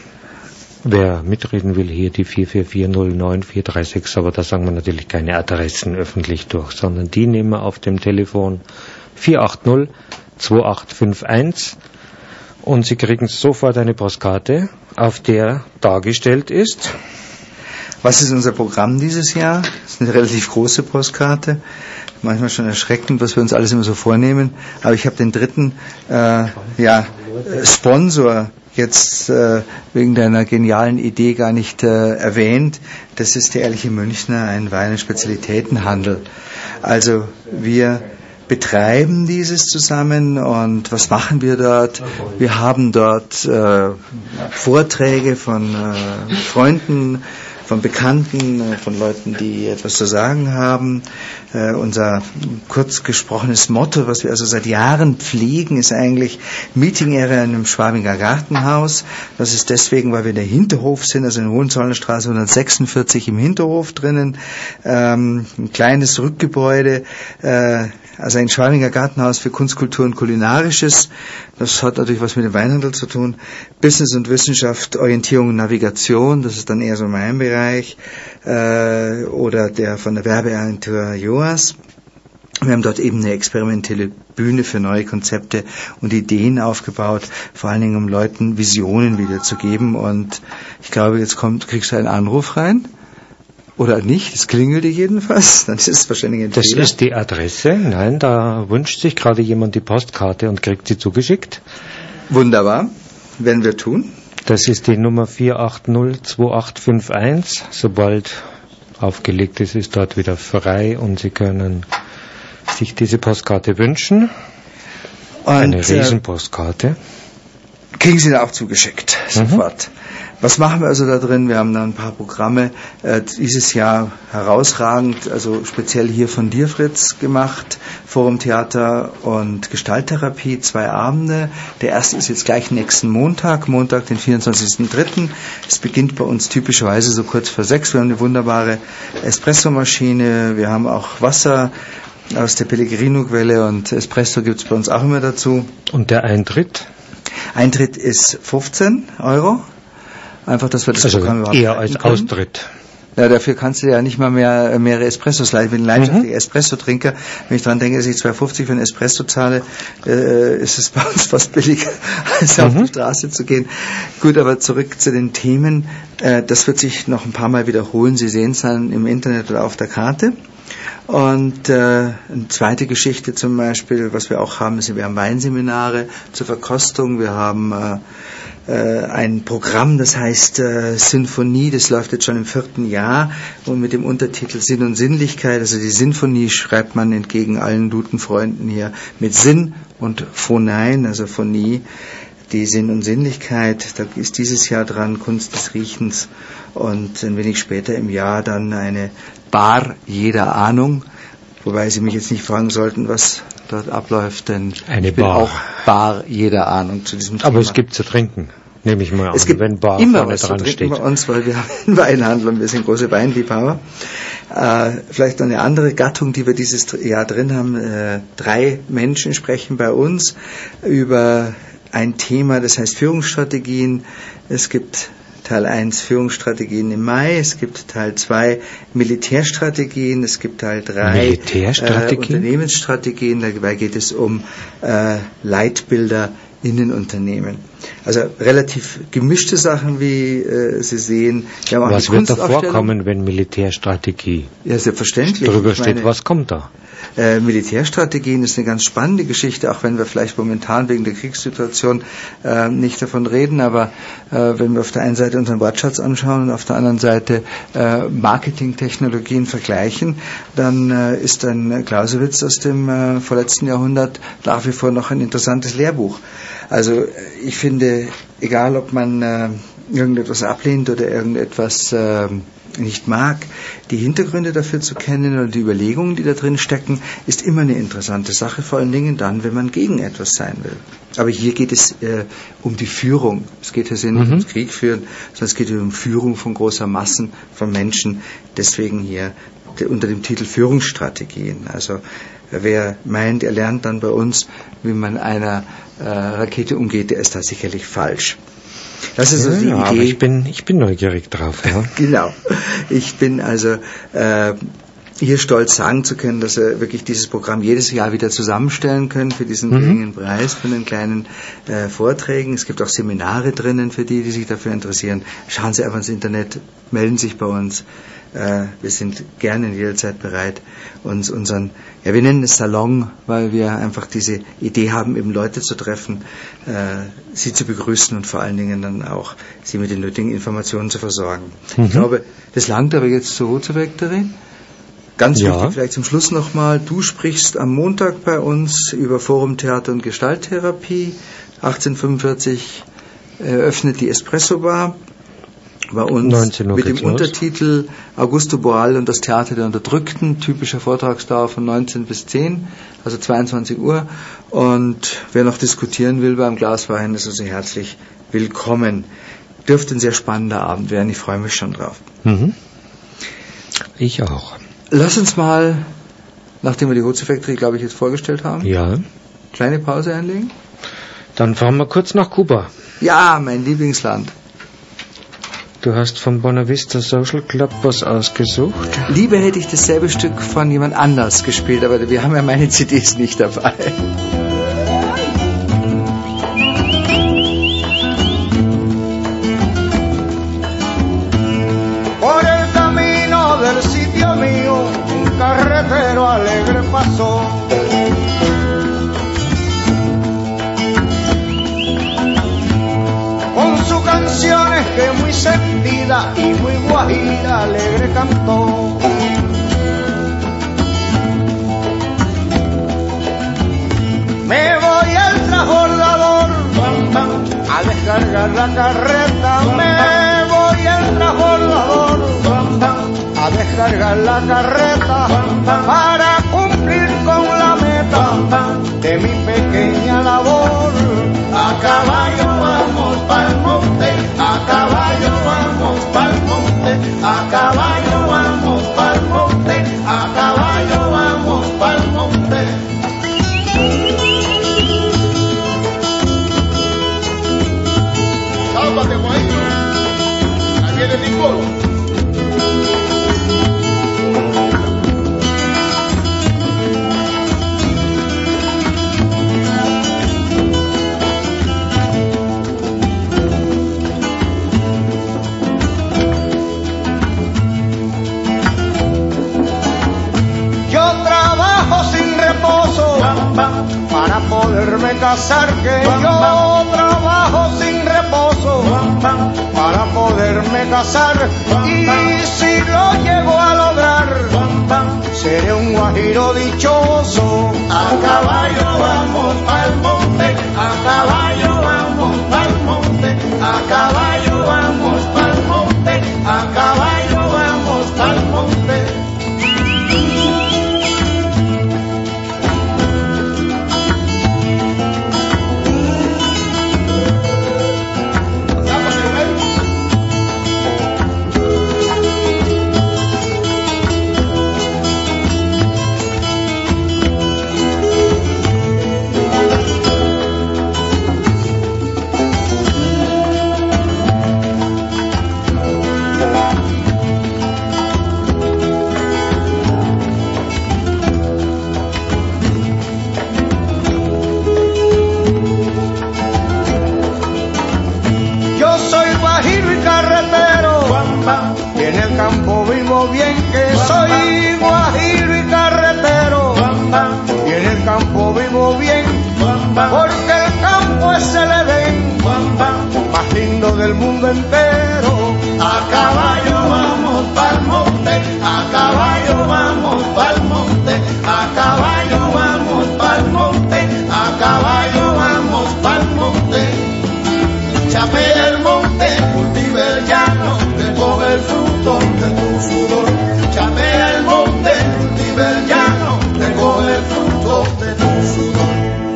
wer mitreden will, hier die vier vier vier null neun vier drei sechs, aber da sagen wir natürlich keine Adressen öffentlich durch, sondern die nehmen wir auf dem Telefon vier acht null zwei acht fünf eins und Sie kriegen sofort eine Postkarte, auf der dargestellt ist.
Was ist unser Programm dieses Jahr? Das ist eine relativ große Postkarte. Manchmal schon erschreckend, was wir uns alles immer so vornehmen. Aber ich habe den dritten äh, ja, äh, Sponsor jetzt äh, wegen deiner genialen Idee gar nicht äh, erwähnt. Das ist der Ehrliche Münchner, ein Wein- und Spezialitätenhandel. Also wir betreiben dieses zusammen und was machen wir dort? Wir haben dort äh, Vorträge von äh, Freunden, von Bekannten, von Leuten, die etwas zu sagen haben. Äh, unser kurz gesprochenes Motto, was wir also seit Jahren pflegen, ist eigentlich Meeting Area in einem Schwabinger Gartenhaus. Das ist deswegen, weil wir in der Hinterhof sind, also in der Hohenzollernstraße hundertsechsundvierzig im Hinterhof drinnen. Ähm, ein kleines Rückgebäude, äh, also ein Schwabinger Gartenhaus für Kunst, Kultur und Kulinarisches. Das hat natürlich was mit dem Weinhandel zu tun. Business und Wissenschaft, Orientierung und Navigation, das ist dann eher so mein Bereich. Äh, oder der von der Werbeagentur Joas. Wir haben dort eben eine experimentelle Bühne für neue Konzepte und Ideen aufgebaut, vor allen Dingen um Leuten Visionen wiederzugeben. Und ich glaube, jetzt kommt, kriegst du einen Anruf rein. Oder nicht, es klingelt jedenfalls, dann ist es wahrscheinlich ein
Das
Fehler.
ist die Adresse, nein, da wünscht sich gerade jemand die Postkarte und kriegt sie zugeschickt.
Wunderbar, werden wir tun.
Das ist die Nummer vier acht null zwei acht fünf eins. Sobald aufgelegt ist, ist dort wieder frei und Sie können sich diese Postkarte wünschen.
Und,
Eine
äh,
Riesenpostkarte.
kriegen Sie da auch zugeschickt, sofort. Mhm. Was machen wir also da drin? Wir haben da ein paar Programme äh, dieses Jahr herausragend, also speziell hier von dir, Fritz, gemacht. Forum Theater und Gestalttherapie, zwei Abende. Der erste ist jetzt gleich nächsten Montag, Montag, den vierundzwanzigsten dritten Es beginnt bei uns typischerweise so kurz vor sechs. Wir haben eine wunderbare Espressomaschine, wir haben auch Wasser aus der Pellegrino-Quelle und Espresso gibt's bei uns auch immer dazu.
Und der Eintritt?
Eintritt ist fünfzehn Euro. Einfach, dass wir das
also
Programm überhaupt
eher als
können.
Austritt.
Ja, dafür kannst du ja nicht mal mehr mehrere Espressos leisten. Ich bin ein leidenschaftlicher mhm. Espresso-Trinker. Wenn ich daran denke, dass ich zwei fünfzig für einen Espresso zahle, äh, ist es bei uns fast billiger, als mhm. auf die Straße zu gehen. Gut, aber zurück zu den Themen. Äh, das wird sich noch ein paar Mal wiederholen. Sie sehen es dann im Internet oder auf der Karte. Und äh, eine zweite Geschichte zum Beispiel, was wir auch haben, ist, wir haben Weinseminare zur Verkostung. Wir haben äh, ein Programm, das heißt äh, Sinfonie, das läuft jetzt schon im vierten Jahr und mit dem Untertitel Sinn und Sinnlichkeit, also die Sinfonie schreibt man entgegen allen Dudenfreunden hier mit Sinn und Phonein, also Phonie, die Sinn und Sinnlichkeit, da ist dieses Jahr dran Kunst des Riechens und ein wenig später im Jahr dann eine Bar jeder Ahnung, wobei Sie mich jetzt nicht fragen sollten, was dort abläuft, denn
eine
ich bin
Bar.
auch Bar jeder Ahnung zu diesem Thema.
Aber es gibt zu trinken, nehme ich mal an,
es gibt
wenn Bar
immer
vorne
was
dran
zu trinken
steht.
Bei uns, weil wir haben einen Weinhandel und wir sind große Weinliebhaber. Äh, vielleicht noch eine andere Gattung, die wir dieses Jahr drin haben. Äh, drei Menschen sprechen bei uns über ein Thema, das heißt Führungsstrategien. Es gibt Teil eins Führungsstrategien im Mai, es gibt Teil zwei Militärstrategien, es gibt Teil drei äh, Unternehmensstrategien, dabei geht es um äh, Leitbilder in den Unternehmen. Also relativ gemischte Sachen, wie äh, Sie sehen. Wir haben auch
was wird da vorkommen, wenn Militärstrategie
ja, selbstverständlich.
drüber
ich
steht?
meine,
was kommt da?
Äh, Militärstrategien ist eine ganz spannende Geschichte, auch wenn wir vielleicht momentan wegen der Kriegssituation äh, nicht davon reden, aber äh, wenn wir auf der einen Seite unseren Wortschatz anschauen und auf der anderen Seite äh, Marketingtechnologien vergleichen, dann äh, ist ein Clausewitz aus dem äh, vorletzten Jahrhundert nach wie vor noch ein interessantes Lehrbuch. Also ich finde, egal ob man äh, irgendetwas ablehnt oder irgendetwas äh, nicht mag, die Hintergründe dafür zu kennen oder die Überlegungen, die da drin stecken, ist immer eine interessante Sache, vor allen Dingen dann, wenn man gegen etwas sein will. Aber hier geht es äh, um die Führung. Es geht hier nicht mhm. ums Krieg führen, sondern es geht hier um Führung von großer Massen von Menschen. Deswegen hier der, unter dem Titel Führungsstrategien. Also wer meint, er lernt dann bei uns, wie man einer äh, Rakete umgeht, der ist da sicherlich falsch. Das ist so die
ja,
Idee.
Aber ich bin, ich bin neugierig drauf. Ja.
Genau. Ich bin also äh, hier stolz sagen zu können, dass wir wirklich dieses Programm jedes Jahr wieder zusammenstellen können für diesen geringen mhm. Preis von den kleinen äh, Vorträgen. Es gibt auch Seminare drinnen für die, die sich dafür interessieren. Schauen Sie einfach ins Internet, melden sich bei uns. Äh, wir sind gerne in jeder Zeit bereit, uns unseren, ja, wir nennen es Salon, weil wir einfach diese Idee haben, eben Leute zu treffen, äh, sie zu begrüßen und vor allen Dingen dann auch sie mit den nötigen Informationen zu versorgen. Mhm. Ich glaube, das langt aber jetzt zur Rotze-Vektorie. Ganz
ja.
wichtig, vielleicht zum Schluss nochmal, du sprichst am Montag bei uns über Forum Theater und Gestalttherapie. achtzehn Uhr fünfundvierzig eröffnet die Espresso Bar. Bei uns mit dem Untertitel Augusto Boal und das Theater der Unterdrückten, typischer Vortragsdauer von neunzehn bis zehn, also zweiundzwanzig Uhr. Und wer noch diskutieren will beim Glas Wein, ist also herzlich willkommen. Dürfte ein sehr spannender Abend werden, ich freue mich schon drauf.
Mhm. Ich auch.
Lass uns mal, nachdem wir die Rotze Factory, glaube ich, jetzt vorgestellt haben,
ja.
kleine Pause einlegen.
Dann fahren wir kurz nach Kuba.
Ja, mein Lieblingsland.
Du hast vom Buena Vista Social Club was ausgesucht?
Lieber hätte ich dasselbe Stück von jemand anders gespielt, aber wir haben ja meine C Ds nicht dabei.
Por el camino del sitio mío, un carretero alegre pasó. Sus canciones que muy sentida y muy guajira alegre cantó. Me voy al transbordador, bam, bam, Al descargar la carreta me voy al transbordador a descargar la carreta para cumplir con la meta de mi pequeña labor. A caballo vamos pa'l monte, a caballo vamos pa'l monte, a caballo vamos pa'l monte, a caballo vamos pa'l monte. Sálvate, guay. Ahí viene Nicolo. Para poderme casar, que yo trabajo sin reposo para poderme casar, y si lo llego a lograr seré un guajiro dichoso. A caballo vamos pa'l monte, a caballo vamos pa'l monte, a caballo vamos pa'l monte, a caballo vamos pa'l monte. En el campo vivo bien, que soy guajiro y carretero, y en el campo vivo bien, porque el campo es el Edén más lindo del mundo entero. A caballo vamos pa'l monte, a caballo vamos pa'l monte, a caballo vamos pa'l monte, a caballo vamos pa'l monte. Chapea el monte, cultiva el llano, recoge el fruto de tu sudor. Chapea el monte, cultiva el llano, recoge el fruto de tu sudor.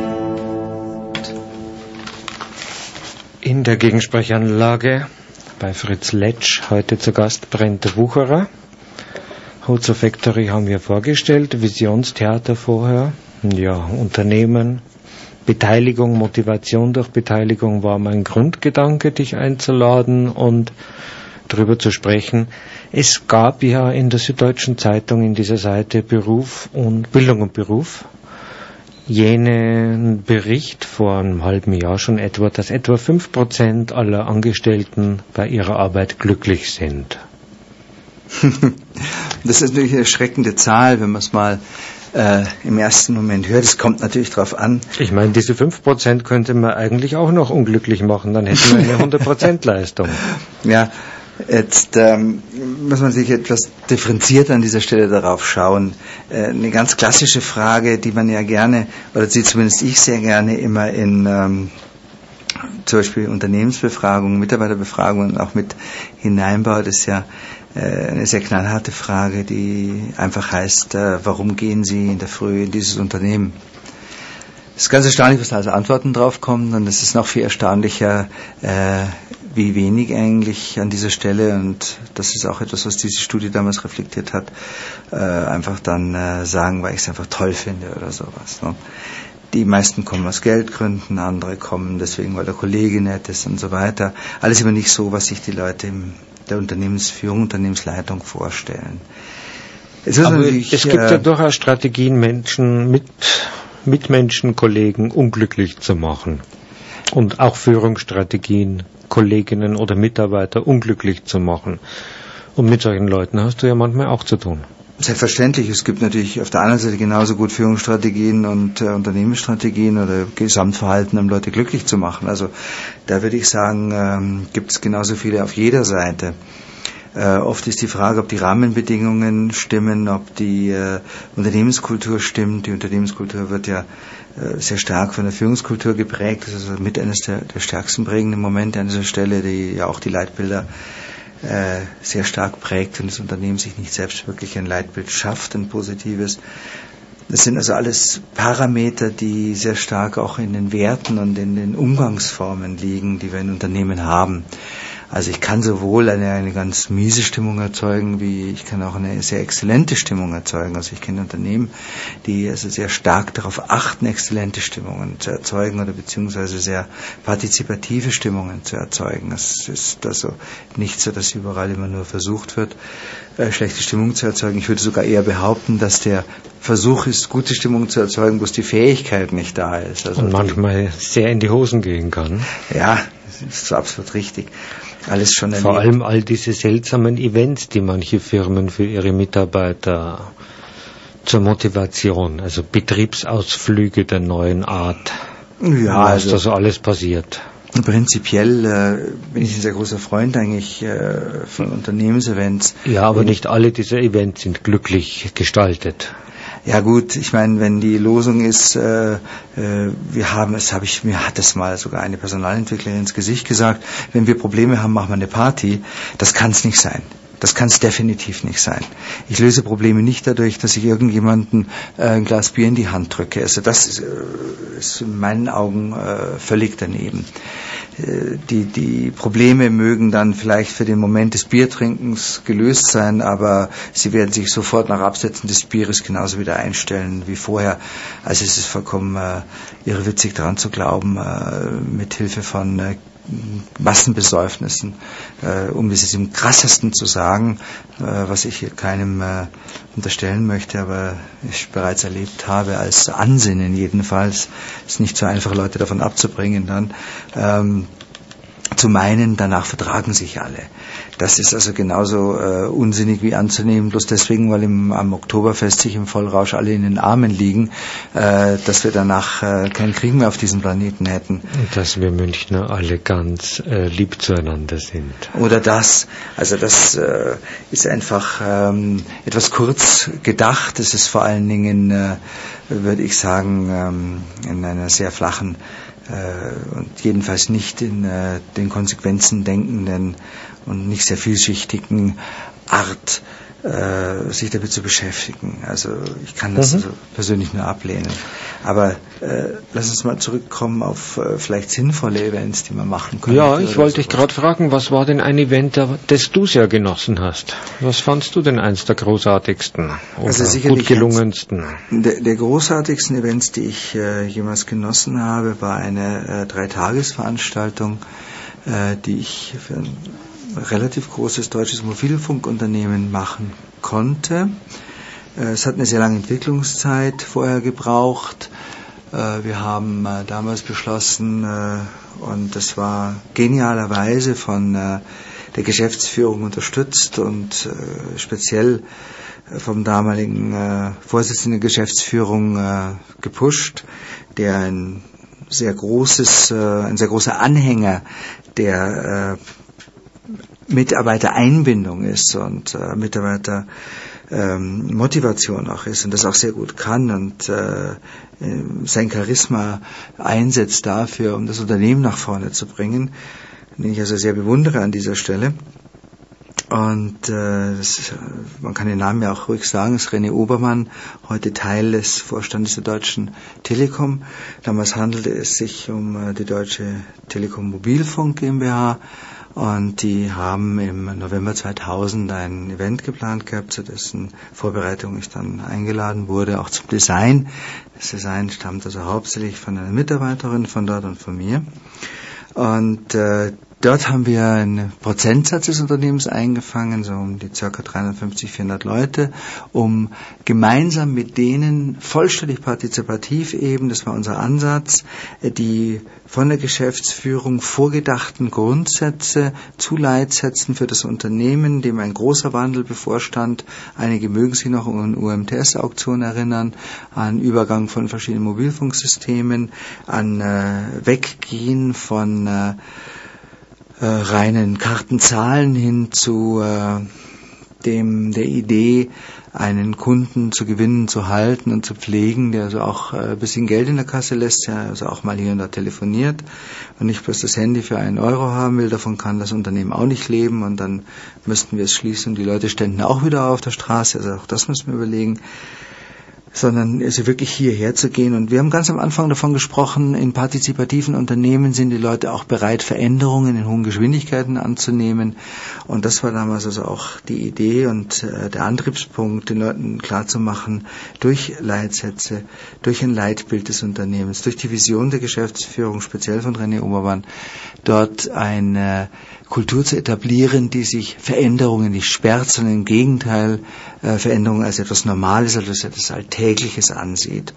In der Gegensprechanlage bei Fritz Letsch, heute zu Gast Brent Wucherer. Hozo Factory haben wir vorgestellt, Visionstheater vorher, ja, Unternehmen, Beteiligung, Motivation durch Beteiligung war mein Grundgedanke, dich einzuladen und darüber zu sprechen. Es gab ja in der Süddeutschen Zeitung in dieser Seite Beruf und Bildung und Beruf jenen Bericht vor einem halben Jahr schon etwa, dass etwa fünf Prozent aller Angestellten bei ihrer Arbeit glücklich sind.
Das ist natürlich eine erschreckende Zahl, wenn man es mal äh, im ersten Moment hört. Es kommt natürlich drauf an.
Ich meine, diese fünf Prozent könnte man eigentlich auch noch unglücklich machen, dann hätten wir eine hundert Prozent Leistung.
Ja, jetzt ähm, muss man sich etwas differenziert an dieser Stelle darauf schauen. Äh, eine ganz klassische Frage, die man ja gerne, oder die zumindest ich sehr gerne immer in ähm, zum Beispiel Unternehmensbefragungen, Mitarbeiterbefragungen auch mit hineinbaut, ist ja äh, eine sehr knallharte Frage, die einfach heißt, äh, warum gehen Sie in der Früh in dieses Unternehmen? Es ist ganz erstaunlich, was da als Antworten drauf kommen, und es ist noch viel erstaunlicher, äh, wie wenig eigentlich an dieser Stelle, und das ist auch etwas, was diese Studie damals reflektiert hat, äh, einfach dann äh, sagen, weil ich es einfach toll finde oder sowas. Ne? Die meisten kommen aus Geldgründen, andere kommen deswegen, weil der Kollege nett ist und so weiter. Alles immer nicht so, was sich die Leute in der Unternehmensführung, Unternehmensleitung vorstellen.
Es, Aber es gibt äh, ja durchaus Strategien, Menschen mit Mitmenschen, Kollegen unglücklich zu machen. Und auch Führungsstrategien, Kolleginnen oder Mitarbeiter unglücklich zu machen. Und mit solchen Leuten hast du ja manchmal auch zu tun.
Selbstverständlich. Es gibt natürlich auf der anderen Seite genauso gut Führungsstrategien und äh, Unternehmensstrategien oder Gesamtverhalten, um Leute glücklich zu machen. Also da würde ich sagen, ähm, gibt es genauso viele auf jeder Seite. Äh, oft ist die Frage, ob die Rahmenbedingungen stimmen, ob die äh, Unternehmenskultur stimmt. Die Unternehmenskultur wird ja äh, sehr stark von der Führungskultur geprägt. Das ist also mit eines der, der stärksten prägenden Momente an dieser Stelle, die ja auch die Leitbilder äh, sehr stark prägt und das Unternehmen sich nicht selbst wirklich ein Leitbild schafft, ein positives. Das sind also alles Parameter, die sehr stark auch in den Werten und in den Umgangsformen liegen, die wir in Unternehmen haben. Also ich kann sowohl eine, eine ganz miese Stimmung erzeugen, wie ich kann auch eine sehr exzellente Stimmung erzeugen. Also ich kenne Unternehmen, die also sehr stark darauf achten, exzellente Stimmungen zu erzeugen oder beziehungsweise sehr partizipative Stimmungen zu erzeugen. Es ist also nicht so, dass überall immer nur versucht wird, äh, schlechte Stimmung zu erzeugen. Ich würde sogar eher behaupten, dass der Versuch ist, gute Stimmung zu erzeugen, bloß die Fähigkeit nicht da ist. Also
und manchmal sehr in die Hosen gehen kann.
Ja, das ist absolut richtig. Alles schon erlebt.
Vor allem all diese seltsamen Events, die manche Firmen für ihre Mitarbeiter zur Motivation, also Betriebsausflüge der neuen Art,
ja,
was
also
da so alles passiert.
Prinzipiell äh, bin ich ein sehr großer Freund eigentlich äh, von Unternehmensevents.
Ja, aber
Wenn
nicht alle dieser Events sind glücklich gestaltet.
Ja gut, ich meine, wenn die Losung ist, äh, äh, wir haben, es habe ich, mir hat das mal sogar eine Personalentwicklerin ins Gesicht gesagt, wenn wir Probleme haben, machen wir eine Party, das kann es nicht sein. Das kann es definitiv nicht sein. Ich löse Probleme nicht dadurch, dass ich irgendjemanden äh, ein Glas Bier in die Hand drücke. Also das ist, äh, ist in meinen Augen äh, völlig daneben. Äh, die, die Probleme mögen dann vielleicht für den Moment des Biertrinkens gelöst sein, aber sie werden sich sofort nach Absetzen des Bieres genauso wieder einstellen wie vorher. Also es ist vollkommen äh, irrwitzig daran zu glauben, äh, mit Hilfe von äh, Massenbesäufnissen, äh, um es im krassesten zu sagen, äh, was ich hier keinem äh, unterstellen möchte, aber ich bereits erlebt habe, als Ansinnen jedenfalls, ist nicht so einfach, Leute davon abzubringen, dann ähm, zu meinen, danach vertragen sich alle. Das ist also genauso äh, unsinnig wie anzunehmen, bloß deswegen, weil im, am Oktoberfest sich im Vollrausch alle in den Armen liegen, äh, dass wir danach äh, keinen Krieg mehr auf diesem Planeten hätten.
Und dass wir Münchner alle ganz äh, lieb zueinander sind.
Oder das. Also das äh, ist einfach ähm, etwas kurz gedacht. Es ist vor allen Dingen, äh, würde ich sagen, ähm, in einer sehr flachen äh, und jedenfalls nicht in äh, den Konsequenzen denkenden und nicht sehr vielschichtigen Art, äh, sich damit zu beschäftigen. Also ich kann das mhm. also persönlich nur ablehnen. Aber äh, lass uns mal zurückkommen auf äh, vielleicht sinnvolle Events, die man machen kann.
Ja, ich wollte dich gerade fragen, was war denn ein Event, das du sehr genossen hast? Was fandst du denn eins der großartigsten oder
also
gut gelungensten?
Der, der großartigsten Events, die ich äh, jemals genossen habe, war eine äh, Dreitagesveranstaltung, äh, die ich für ein relativ großes deutsches Mobilfunkunternehmen machen konnte. Es hat eine sehr lange Entwicklungszeit vorher gebraucht. Wir haben damals beschlossen, und das war genialerweise von der Geschäftsführung unterstützt und speziell vom damaligen Vorsitzenden der Geschäftsführung gepusht, der ein sehr großes, ein sehr großer Anhänger der Mitarbeitereinbindung ist und äh, Mitarbeitermotivation ähm, auch ist und das auch sehr gut kann und äh, sein Charisma einsetzt dafür, um das Unternehmen nach vorne zu bringen, den ich also sehr bewundere an dieser Stelle. Und äh, das, man kann den Namen ja auch ruhig sagen, ist René Obermann, heute Teil des Vorstandes der Deutschen Telekom. Damals handelte es sich um äh, die Deutsche Telekom Mobilfunk GmbH. Und die haben im November zweitausend ein Event geplant gehabt, zu dessen Vorbereitung ich dann eingeladen wurde, auch zum Design. Das Design stammt also hauptsächlich von einer Mitarbeiterin von dort und von mir. Und äh, dort haben wir einen Prozentsatz des Unternehmens eingefangen, so um die ca. dreihundertfünfzig, vierhundert Leute, um gemeinsam mit denen vollständig partizipativ eben, das war unser Ansatz, die von der Geschäftsführung vorgedachten Grundsätze zu Leitsätzen für das Unternehmen, dem ein großer Wandel bevorstand. Einige mögen sich noch an U M T S-Auktionen erinnern, an Übergang von verschiedenen Mobilfunksystemen, an äh, Weggehen von äh, äh, reinen Kartenzahlen hin zu äh, dem der Idee, einen Kunden zu gewinnen, zu halten und zu pflegen, der also auch äh, ein bisschen Geld in der Kasse lässt, der also auch mal hier und da telefoniert und nicht bloß das Handy für einen Euro haben will. Davon kann das Unternehmen auch nicht leben und dann müssten wir es schließen und die Leute ständen auch wieder auf der Straße. Also auch das müssen wir überlegen. Sondern also wirklich hierher zu gehen. Und wir haben ganz am Anfang davon gesprochen, in partizipativen Unternehmen sind die Leute auch bereit, Veränderungen in hohen Geschwindigkeiten anzunehmen. Und das war damals also auch die Idee und äh, der Antriebspunkt, den Leuten klarzumachen, durch Leitsätze, durch ein Leitbild des Unternehmens, durch die Vision der Geschäftsführung, speziell von René Obermann, dort eine Kultur zu etablieren, die sich Veränderungen nicht sperrt, sondern im Gegenteil äh, Veränderungen als etwas Normales, als etwas Alltägliches ansieht.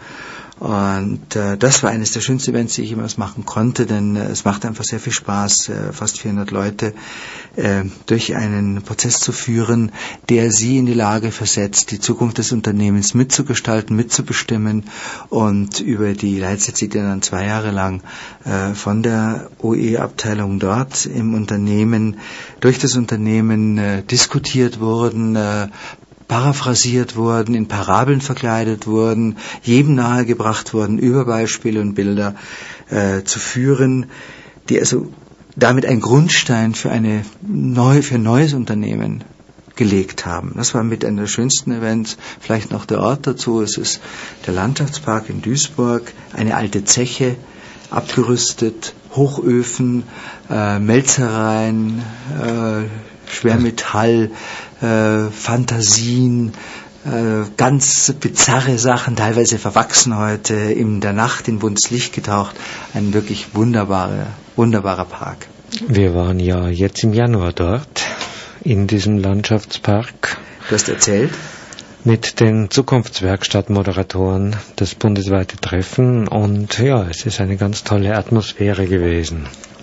Und äh, das war eines der schönsten Events, die ich jemals machen konnte, denn äh, es macht einfach sehr viel Spaß, äh, fast vierhundert Leute äh, durch einen Prozess zu führen, der sie in die Lage versetzt, die Zukunft des Unternehmens mitzugestalten, mitzubestimmen und über die Leitsätze, die dann zwei Jahre lang äh, von der O E-Abteilung dort im Unternehmen, durch das Unternehmen äh, diskutiert wurden, äh, paraphrasiert wurden, in Parabeln verkleidet wurden, jedem nahegebracht wurden, über Beispiele und Bilder äh, zu führen, die also damit einen Grundstein für eine neue, für ein neues Unternehmen gelegt haben. Das war mit einer der schönsten Events, vielleicht noch der Ort dazu. Es ist der Landschaftspark in Duisburg, eine alte Zeche, abgerüstet, Hochöfen, äh, Melzereien, äh, Schwermetall, äh, Fantasien, äh, ganz bizarre Sachen, teilweise verwachsen heute, in der Nacht in buntes Licht getaucht. Ein wirklich wunderbarer, wunderbarer Park.
Wir waren ja jetzt im Januar dort, in diesem Landschaftspark.
Du hast erzählt?
Mit den Zukunftswerkstattmoderatoren das bundesweite Treffen und ja, es ist eine ganz tolle Atmosphäre gewesen.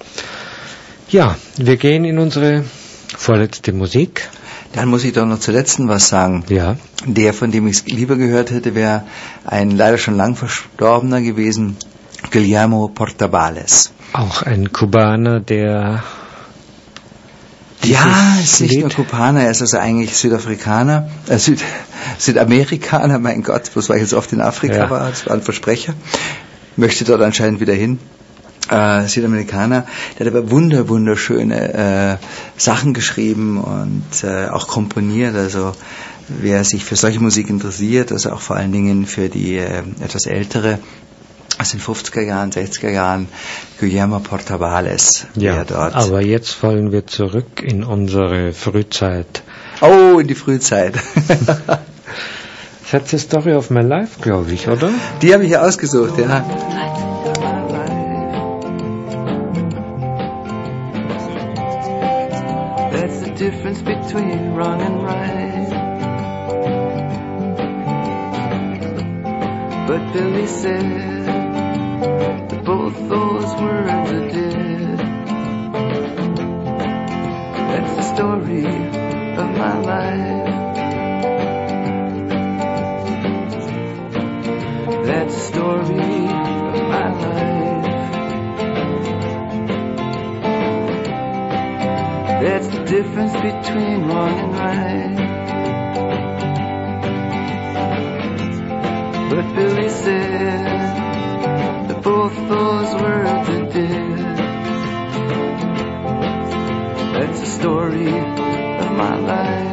Ja, wir gehen in unsere vorletzte Musik.
Dann muss ich doch noch zur letzten was sagen.
Ja.
Der, von dem ich es lieber gehört hätte, wäre ein leider schon lang Verstorbener gewesen, Guillermo Portabales.
Auch ein Kubaner, der...
Ja, ist nicht nur Kubaner, er ist also eigentlich Südafrikaner, äh, Süd, Südamerikaner, mein Gott, bloß weil ich jetzt oft in Afrika ja. war, das war ein Versprecher, möchte dort anscheinend wieder hin. Äh, Südamerikaner, der hat aber wunder, wunderschöne äh, Sachen geschrieben und äh, auch komponiert, also wer sich für solche Musik interessiert, also auch vor allen Dingen für die äh, etwas ältere, aus den fünfziger Jahren, sechziger Jahren, Guillermo Portabales.
Ja,
dort.
Aber jetzt fallen wir zurück in unsere Frühzeit.
Oh, in die Frühzeit.
That's the Story of My Life, glaube ich, oder?
Die habe ich ja ausgesucht, ja.
That's the difference between wrong and right. But Billy said that both those words are dead. That's the story of my life. That's the story of my life. That's the difference between wrong and right. But Billy said that both those words are dead. That's the story of my life.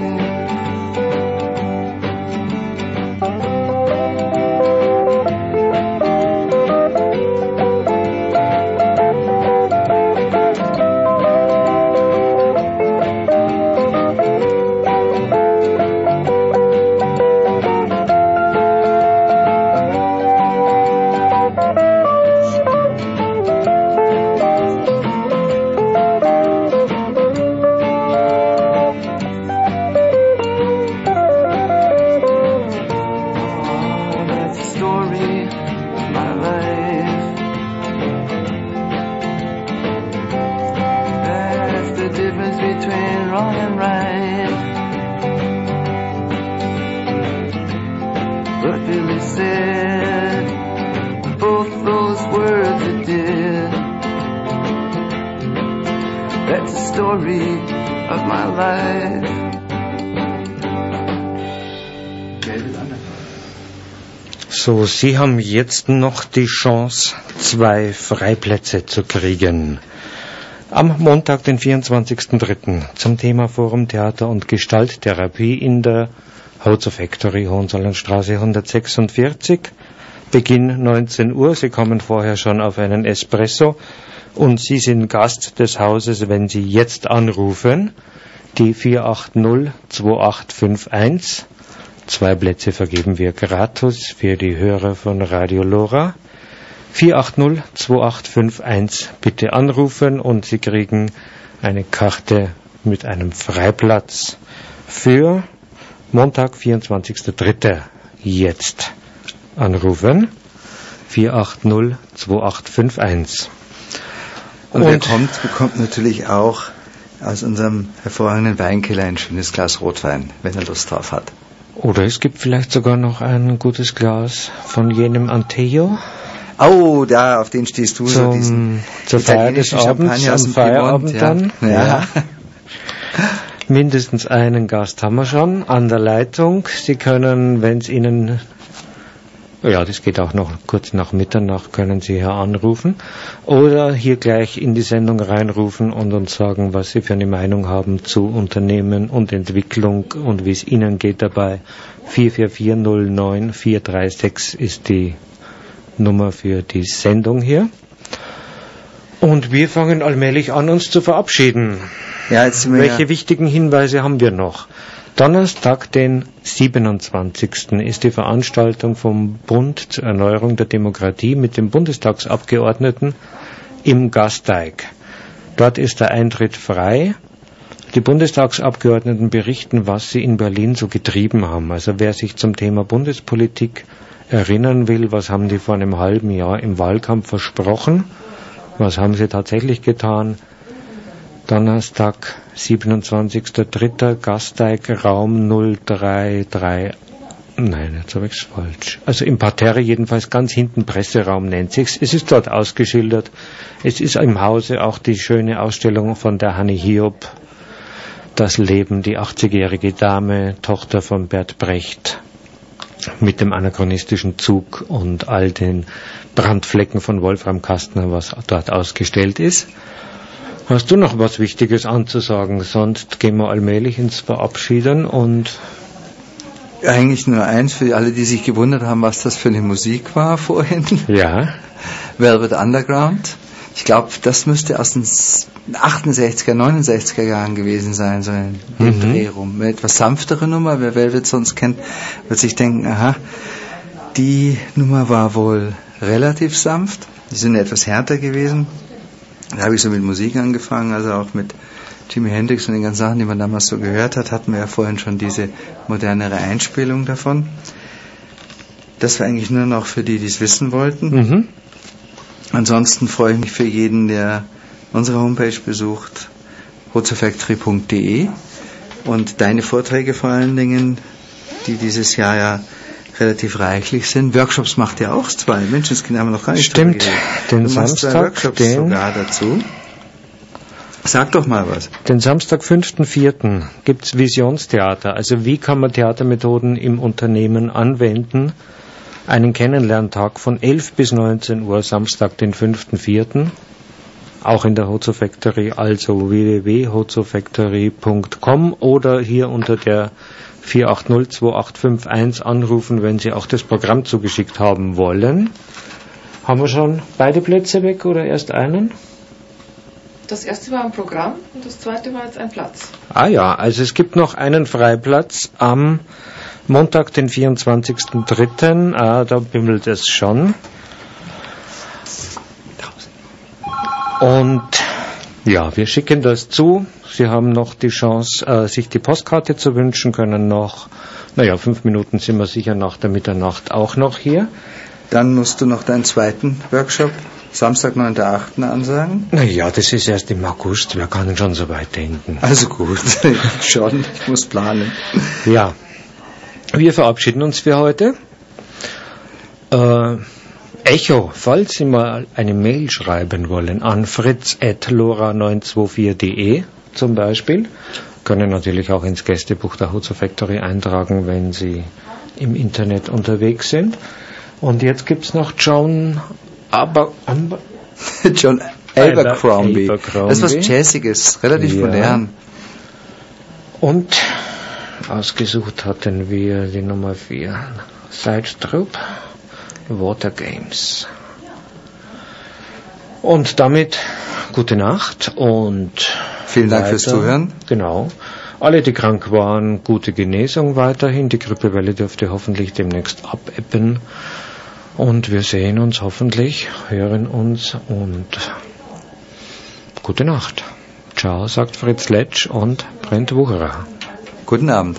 That's the story of my life.
So, Sie haben jetzt noch die Chance, zwei Freiplätze zu kriegen. Am Montag, den vierundzwanzigsten dritten zum Thema Forum Theater und Gestalttherapie in der Hozo Factory, Hohenzollernstraße hundertsechsundvierzig. Beginn neunzehn Uhr. Sie kommen vorher schon auf einen Espresso und Sie sind Gast des Hauses, wenn Sie jetzt anrufen. Die vier acht null zwei acht fünf eins. Zwei Plätze vergeben wir gratis für die Hörer von Radio Lora. vier acht null zwei acht fünf eins bitte anrufen und Sie kriegen eine Karte mit einem Freiplatz für Montag, vierundzwanzigsten dritten Jetzt anrufen. vier acht null zwei acht fünf eins.
Und, und wer kommt, bekommt natürlich auch aus unserem hervorragenden Weinkeller ein schönes Glas Rotwein, wenn er Lust drauf hat.
Oder es gibt vielleicht sogar noch ein gutes Glas von jenem Anteo.
Oh, da, auf den stehst du,
Zum,
so diesen
zur Feier des Abends, am Feierabend dann.
Ja. Ja.
Mindestens einen Gast haben wir schon an der Leitung. Sie können, wenn es Ihnen, ja, das geht auch noch kurz nach Mitternacht, können Sie hier anrufen oder hier gleich in die Sendung reinrufen und uns sagen, was Sie für eine Meinung haben zu Unternehmen und Entwicklung und wie es Ihnen geht dabei. vier vier vier null neun vier drei sechs ist die Nummer für die Sendung hier. Und wir fangen allmählich an, uns zu verabschieden.
Ja, jetzt sind wir
Welche
ja
wichtigen Hinweise haben wir noch? Donnerstag, den siebenundzwanzigsten ist die Veranstaltung vom Bund zur Erneuerung der Demokratie mit den Bundestagsabgeordneten im Gasteig. Dort ist der Eintritt frei. Die Bundestagsabgeordneten berichten, was sie in Berlin so getrieben haben. Also wer sich zum Thema Bundespolitik erinnern will, was haben die vor einem halben Jahr im Wahlkampf versprochen, was haben sie tatsächlich getan. Donnerstag, siebenundzwanzigsten dritten Gasteig, Raum null drei drei. Nein, jetzt habe ich es falsch. Also im Parterre jedenfalls, ganz hinten, Presseraum nennt sich's. Es ist dort ausgeschildert. Es ist im Hause auch die schöne Ausstellung von der Hanni Hiob. Das Leben, die achtzigjährige Dame, Tochter von Bert Brecht, mit dem anachronistischen Zug und all den Brandflecken von Wolfram Kastner, was dort ausgestellt ist. Hast du noch was Wichtiges anzusagen? Sonst gehen wir allmählich ins Verabschieden und...
Eigentlich nur eins für alle, die sich gewundert haben, was das für eine Musik war vorhin.
Ja.
Velvet Underground. Ich glaube, das müsste aus den achtundsechziger, neunundsechziger Jahren gewesen sein, so in dem
Mhm.
Dreh rum. Eine etwas sanftere Nummer, wer Velvet sonst kennt, wird sich denken, aha, die Nummer war wohl relativ sanft. Die sind etwas härter gewesen. Da habe ich so mit Musik angefangen, also auch mit Jimi Hendrix und den ganzen Sachen, die man damals so gehört hat, hatten wir ja vorhin schon diese modernere Einspielung davon. Das war eigentlich nur noch für die, die es wissen wollten.
Mhm.
Ansonsten freue ich mich für jeden, der unsere Homepage besucht, hozofactory punkt de, und deine Vorträge vor allen Dingen, die dieses Jahr ja relativ reichlich sind. Workshops macht ihr auch zwei. Menschenskinder haben wir noch gar nicht
Stimmt,
drüber geredet.
den
Du machst zwei
Samstag,
Workshops
den-
sogar dazu. Sag doch mal was.
Den Samstag, fünften vierten gibt's Visionstheater. Also wie kann man Theatermethoden im Unternehmen anwenden? Einen Kennenlerntag von elf bis neunzehn Uhr, Samstag, den fünften vierten Auch in der Hozo Factory, also w w w punkt hozofactory punkt com oder hier unter der vier acht null zwei acht fünf eins anrufen, wenn Sie auch das Programm zugeschickt haben wollen. Haben wir schon beide Plätze weg oder erst einen?
Das erste war ein Programm und das zweite war jetzt ein Platz.
Ah ja, also es gibt noch einen Freiplatz am Montag, den vierundzwanzigsten dritten Ah, da bimmelt es schon. Und ja, wir schicken das zu. Sie haben noch die Chance, äh, sich die Postkarte zu wünschen, können noch, naja, fünf Minuten sind wir sicher nach der Mitternacht auch noch hier.
Dann musst du noch deinen zweiten Workshop, Samstag, neunten achten ansagen.
Naja, das ist erst im August, wir können schon so weit denken.
Also gut, schon, ich muss planen.
Ja, wir verabschieden uns für heute. Äh, Echo, falls Sie mal eine Mail schreiben wollen, an fritz at lora neun zwei vier punkt de, zum Beispiel. Können natürlich auch ins Gästebuch der Huzo Factory eintragen, wenn Sie im Internet unterwegs sind. Und jetzt gibt es noch John Aber... Aber
John Abercrombie.
Abercrombie.
Das ist was Jazziges, relativ
Ja.
modern.
Und ausgesucht hatten wir die Nummer vier. Side Troop, Water Games. Und damit gute Nacht und
vielen Dank fürs
weiter.
Zuhören.
Genau. Alle, die krank waren, gute Genesung weiterhin. Die Grippewelle dürfte hoffentlich demnächst abebben. Und wir sehen uns hoffentlich, hören uns und gute Nacht. Ciao, sagt Fritz Letsch und Brent Wucherer.
Guten Abend.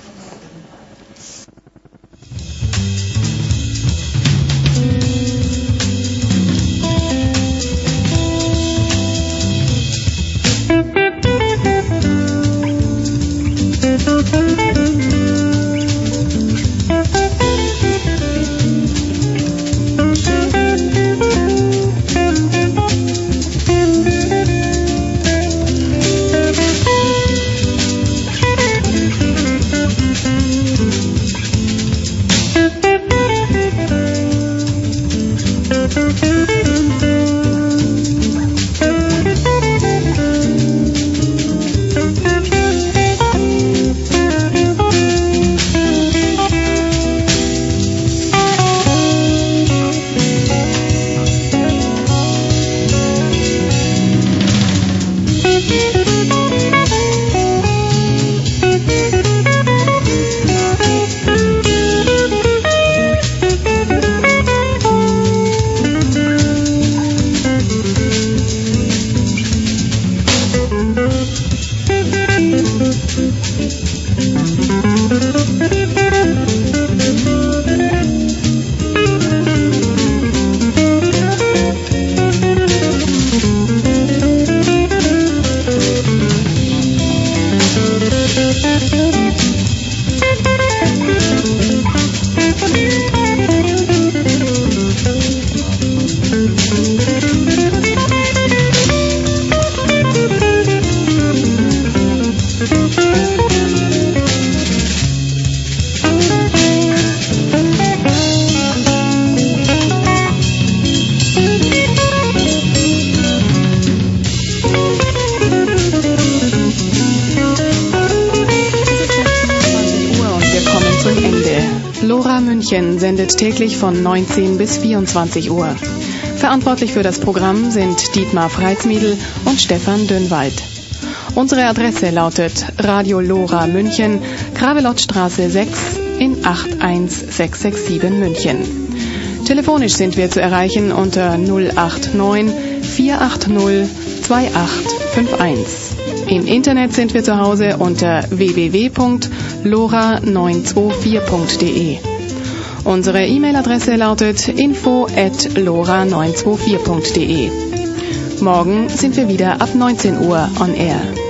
Sendet täglich von neunzehn bis vierundzwanzig Uhr. Verantwortlich für das Programm sind Dietmar Freitsmiedl und Stefan Dünnwald. Unsere Adresse lautet Radio Lora München, Gravelottstraße sechs in acht eins sechs sechs sieben München. Telefonisch sind wir zu erreichen unter null acht neun vier acht null zwei acht fünf eins. Im Internet sind wir zu Hause unter w w w punkt lora neun zwei vier punkt d e. Unsere E-Mail-Adresse lautet info at lora neun zwei vier punkt d e. Morgen sind wir wieder ab neunzehn Uhr on air.